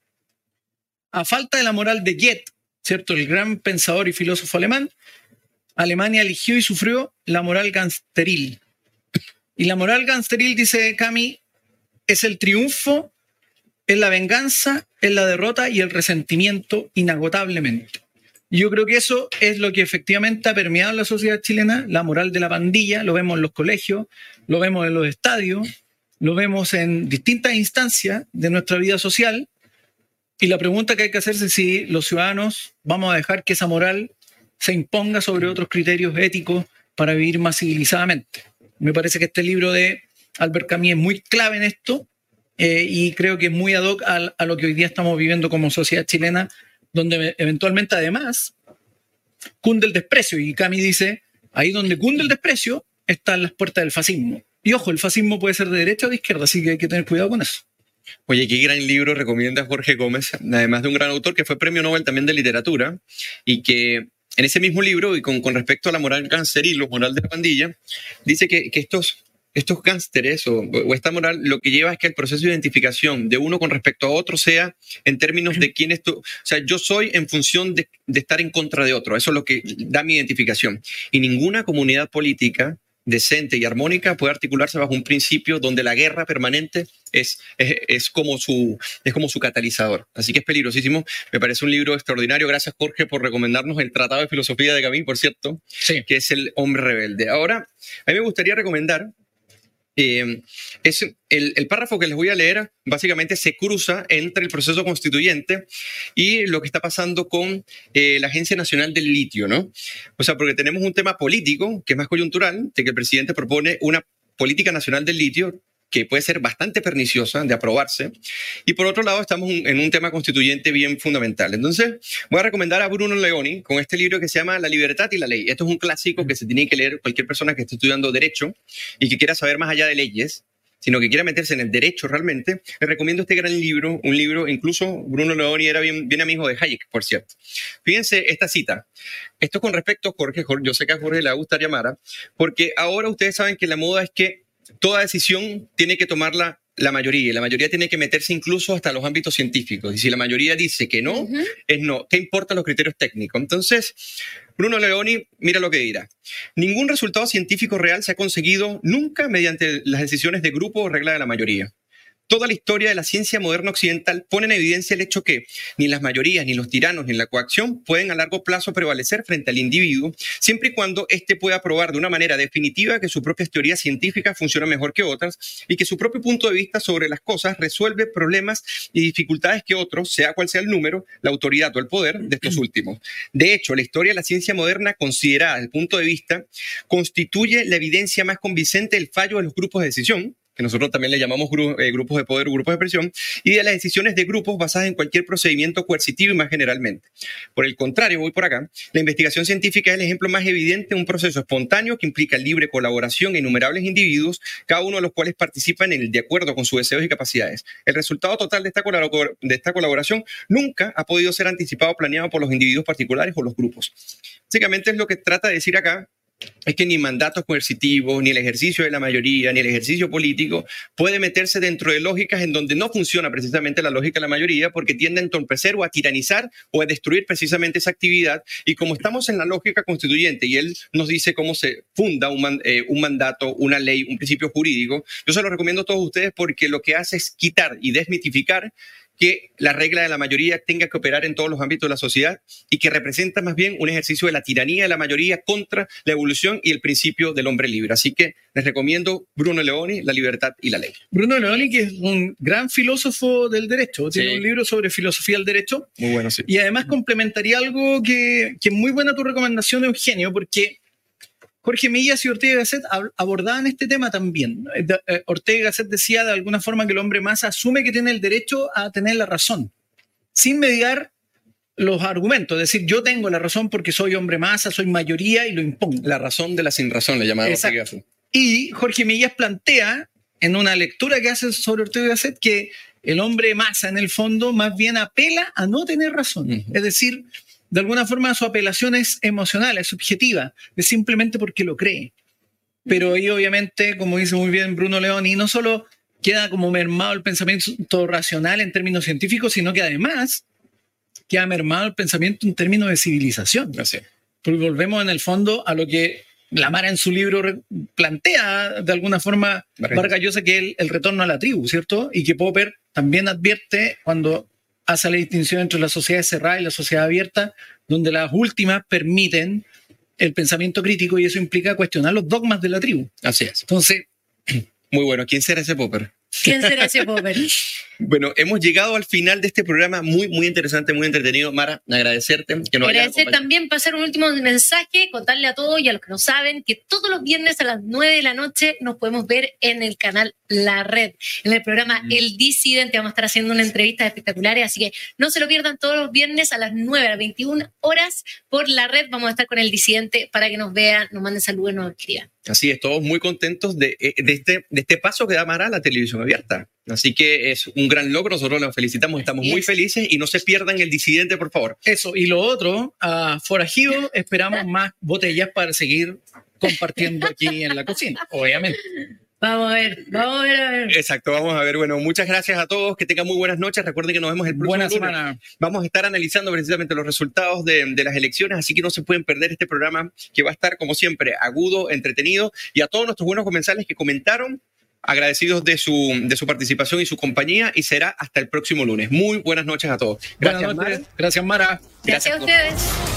A falta de la moral de Goethe, ¿cierto?, el gran pensador y filósofo alemán, Alemania eligió y sufrió la moral gangsteril. Y la moral gangsteril, dice Cami, es el triunfo, es la venganza, es la derrota y el resentimiento inagotablemente. Yo creo que eso es lo que efectivamente ha permeado la sociedad chilena, la moral de la pandilla. Lo vemos en los colegios, lo vemos en los estadios, lo vemos en distintas instancias de nuestra vida social. Y la pregunta que hay que hacerse es si los ciudadanos vamos a dejar que esa moral se imponga sobre otros criterios éticos para vivir más civilizadamente. Me parece que este libro de Albert Camus es muy clave en esto eh, y creo que es muy ad hoc a, a lo que hoy día estamos viviendo como sociedad chilena, donde eventualmente además cunde el desprecio. Y Cami dice, ahí donde cunde el desprecio están las puertas del fascismo. Y ojo, el fascismo puede ser de derecha o de izquierda, así que hay que tener cuidado con eso. Oye, qué gran libro recomienda Jorge Gómez, además de un gran autor que fue premio Nobel también de literatura, y que en ese mismo libro, y con, con respecto a la moral gangsteril, la moral de la pandilla, dice que, que estos... estos gánsteres o, o esta moral lo que lleva es que el proceso de identificación de uno con respecto a otro sea en términos de quién es tú. O sea, yo soy en función de, de estar en contra de otro. Eso es lo que da mi identificación. Y ninguna comunidad política decente y armónica puede articularse bajo un principio donde la guerra permanente es, es, es, como su, es como su catalizador. Así que es peligrosísimo. Me parece un libro extraordinario. Gracias, Jorge, por recomendarnos el Tratado de Filosofía de Camus, por cierto, sí, que es El hombre rebelde. Ahora, a mí me gustaría recomendar Eh, es el, el párrafo que les voy a leer básicamente se cruza entre el proceso constituyente y lo que está pasando con eh, la Agencia Nacional del Litio, ¿no? O sea, porque tenemos un tema político que es más coyuntural, de que el presidente propone una política nacional del litio que puede ser bastante perniciosa de aprobarse, y por otro lado estamos en un tema constituyente bien fundamental. Entonces voy a recomendar a Bruno Leoni con este libro que se llama La libertad y la ley. Esto es un clásico que se tiene que leer cualquier persona que esté estudiando derecho y que quiera saber más allá de leyes, sino que quiera meterse en el derecho realmente. Le recomiendo este gran libro, un libro, incluso Bruno Leoni era bien, bien amigo de Hayek, por cierto. Fíjense esta cita. Esto con respecto a Jorge, Jorge, yo sé que a Jorge le va a gustar llamar, porque ahora ustedes saben que la moda es que toda decisión tiene que tomarla la mayoría, y la mayoría tiene que meterse incluso hasta los ámbitos científicos. Y si la mayoría dice que no, uh-huh. es no. ¿Qué importan los criterios técnicos? Entonces, Bruno Leoni, mira lo que dirá. Ningún resultado científico real se ha conseguido nunca mediante las decisiones de grupo o regla de la mayoría. Toda la historia de la ciencia moderna occidental pone en evidencia el hecho que ni las mayorías, ni los tiranos, ni la coacción pueden a largo plazo prevalecer frente al individuo, siempre y cuando éste pueda probar de una manera definitiva que sus propias teorías científicas funcionan mejor que otras y que su propio punto de vista sobre las cosas resuelve problemas y dificultades que otros, sea cual sea el número, la autoridad o el poder de estos últimos. De hecho, la historia de la ciencia moderna, considerada desde el punto de vista, constituye la evidencia más convincente del fallo de los grupos de decisión, que nosotros también le llamamos gru- eh, grupos de poder o grupos de presión, y de las decisiones de grupos basadas en cualquier procedimiento coercitivo y más generalmente. Por el contrario, voy por acá, la investigación científica es el ejemplo más evidente de un proceso espontáneo que implica libre colaboración de innumerables individuos, cada uno de los cuales participan en el de acuerdo con sus deseos y capacidades. El resultado total de esta, colabor- de esta colaboración nunca ha podido ser anticipado o planeado por los individuos particulares o los grupos. Básicamente es lo que trata de decir acá, es que ni mandatos coercitivos, ni el ejercicio de la mayoría, ni el ejercicio político puede meterse dentro de lógicas en donde no funciona precisamente la lógica de la mayoría, porque tiende a entorpecer o a tiranizar o a destruir precisamente esa actividad. Y como estamos en la lógica constituyente y él nos dice cómo se funda un, man, eh, un mandato, una ley, un principio jurídico, yo se lo recomiendo a todos ustedes porque lo que hace es quitar y desmitificar que la regla de la mayoría tenga que operar en todos los ámbitos de la sociedad y que representa más bien un ejercicio de la tiranía de la mayoría contra la evolución y el principio del hombre libre. Así que les recomiendo Bruno Leoni, La libertad y la ley. Bruno Leoni, que es un gran filósofo del derecho, tiene sí. un libro sobre filosofía del derecho. Muy bueno, sí. Y además complementaría algo que, que es muy buena tu recomendación, Eugenio, porque Jorge Millas y Ortega y Gasset abordaban este tema también. Ortega y Gasset decía de alguna forma que el hombre masa asume que tiene el derecho a tener la razón, sin mediar los argumentos. Es decir, yo tengo la razón porque soy hombre masa, soy mayoría y lo impongo. La razón de la sin razón, le llamaba Ortega y Gasset. Y Jorge Millas plantea, en una lectura que hace sobre Ortega y Gasset, que el hombre masa en el fondo más bien apela a no tener razón. Uh-huh. Es decir, de alguna forma su apelación es emocional, es subjetiva, es simplemente porque lo cree. Pero ahí obviamente, como dice muy bien Bruno Leoni, no solo queda como mermado el pensamiento racional en términos científicos, sino que además queda mermado el pensamiento en términos de civilización. Así. Porque volvemos en el fondo a lo que Lamara en su libro plantea de alguna forma Vargas Llosa, que es el, el retorno a la tribu, ¿cierto? Y que Popper también advierte cuando hace la distinción entre la sociedad cerrada y la sociedad abierta, donde las últimas permiten el pensamiento crítico y eso implica cuestionar los dogmas de la tribu. Así es. Entonces, muy bueno. ¿Quién será ese Popper? ¿Quién será ese Popper? Bueno, hemos llegado al final de este programa muy, muy interesante, muy entretenido. Mara, agradecerte. Que nos Agradecer también, pasar un último mensaje, contarle a todos y a los que no saben que todos los viernes a las nueve de la noche nos podemos ver en el canal La Red, en el programa mm. El Disidente. Vamos a estar haciendo una entrevista espectaculares, así que no se lo pierdan todos los viernes a las nueve, a las veintiuna horas por La Red. Vamos a estar con El Disidente para que nos vean, nos manden saludos y nos escriban. Así es, todos muy contentos de, de, este, de este paso que da Mara a la televisión abierta. Así que es un gran logro, nosotros los felicitamos, estamos muy felices y no se pierdan El Disidente, por favor. Eso, y lo otro, a Forajido, esperamos más botellas para seguir compartiendo aquí en la cocina, obviamente. Vamos a ver, vamos a ver, a ver. Exacto, vamos a ver. Bueno, muchas gracias a todos, que tengan muy buenas noches. Recuerden que nos vemos el próximo Buena lunes. semana. Vamos a estar analizando precisamente los resultados de, de las elecciones, así que no se pueden perder este programa que va a estar, como siempre, agudo, entretenido. Y a todos nuestros buenos comensales que comentaron, agradecidos de su, de su participación y su compañía, y será hasta el próximo lunes. Muy buenas noches a todos. Gracias, Mara. Gracias, Mara. Gracias, Gracias a ustedes.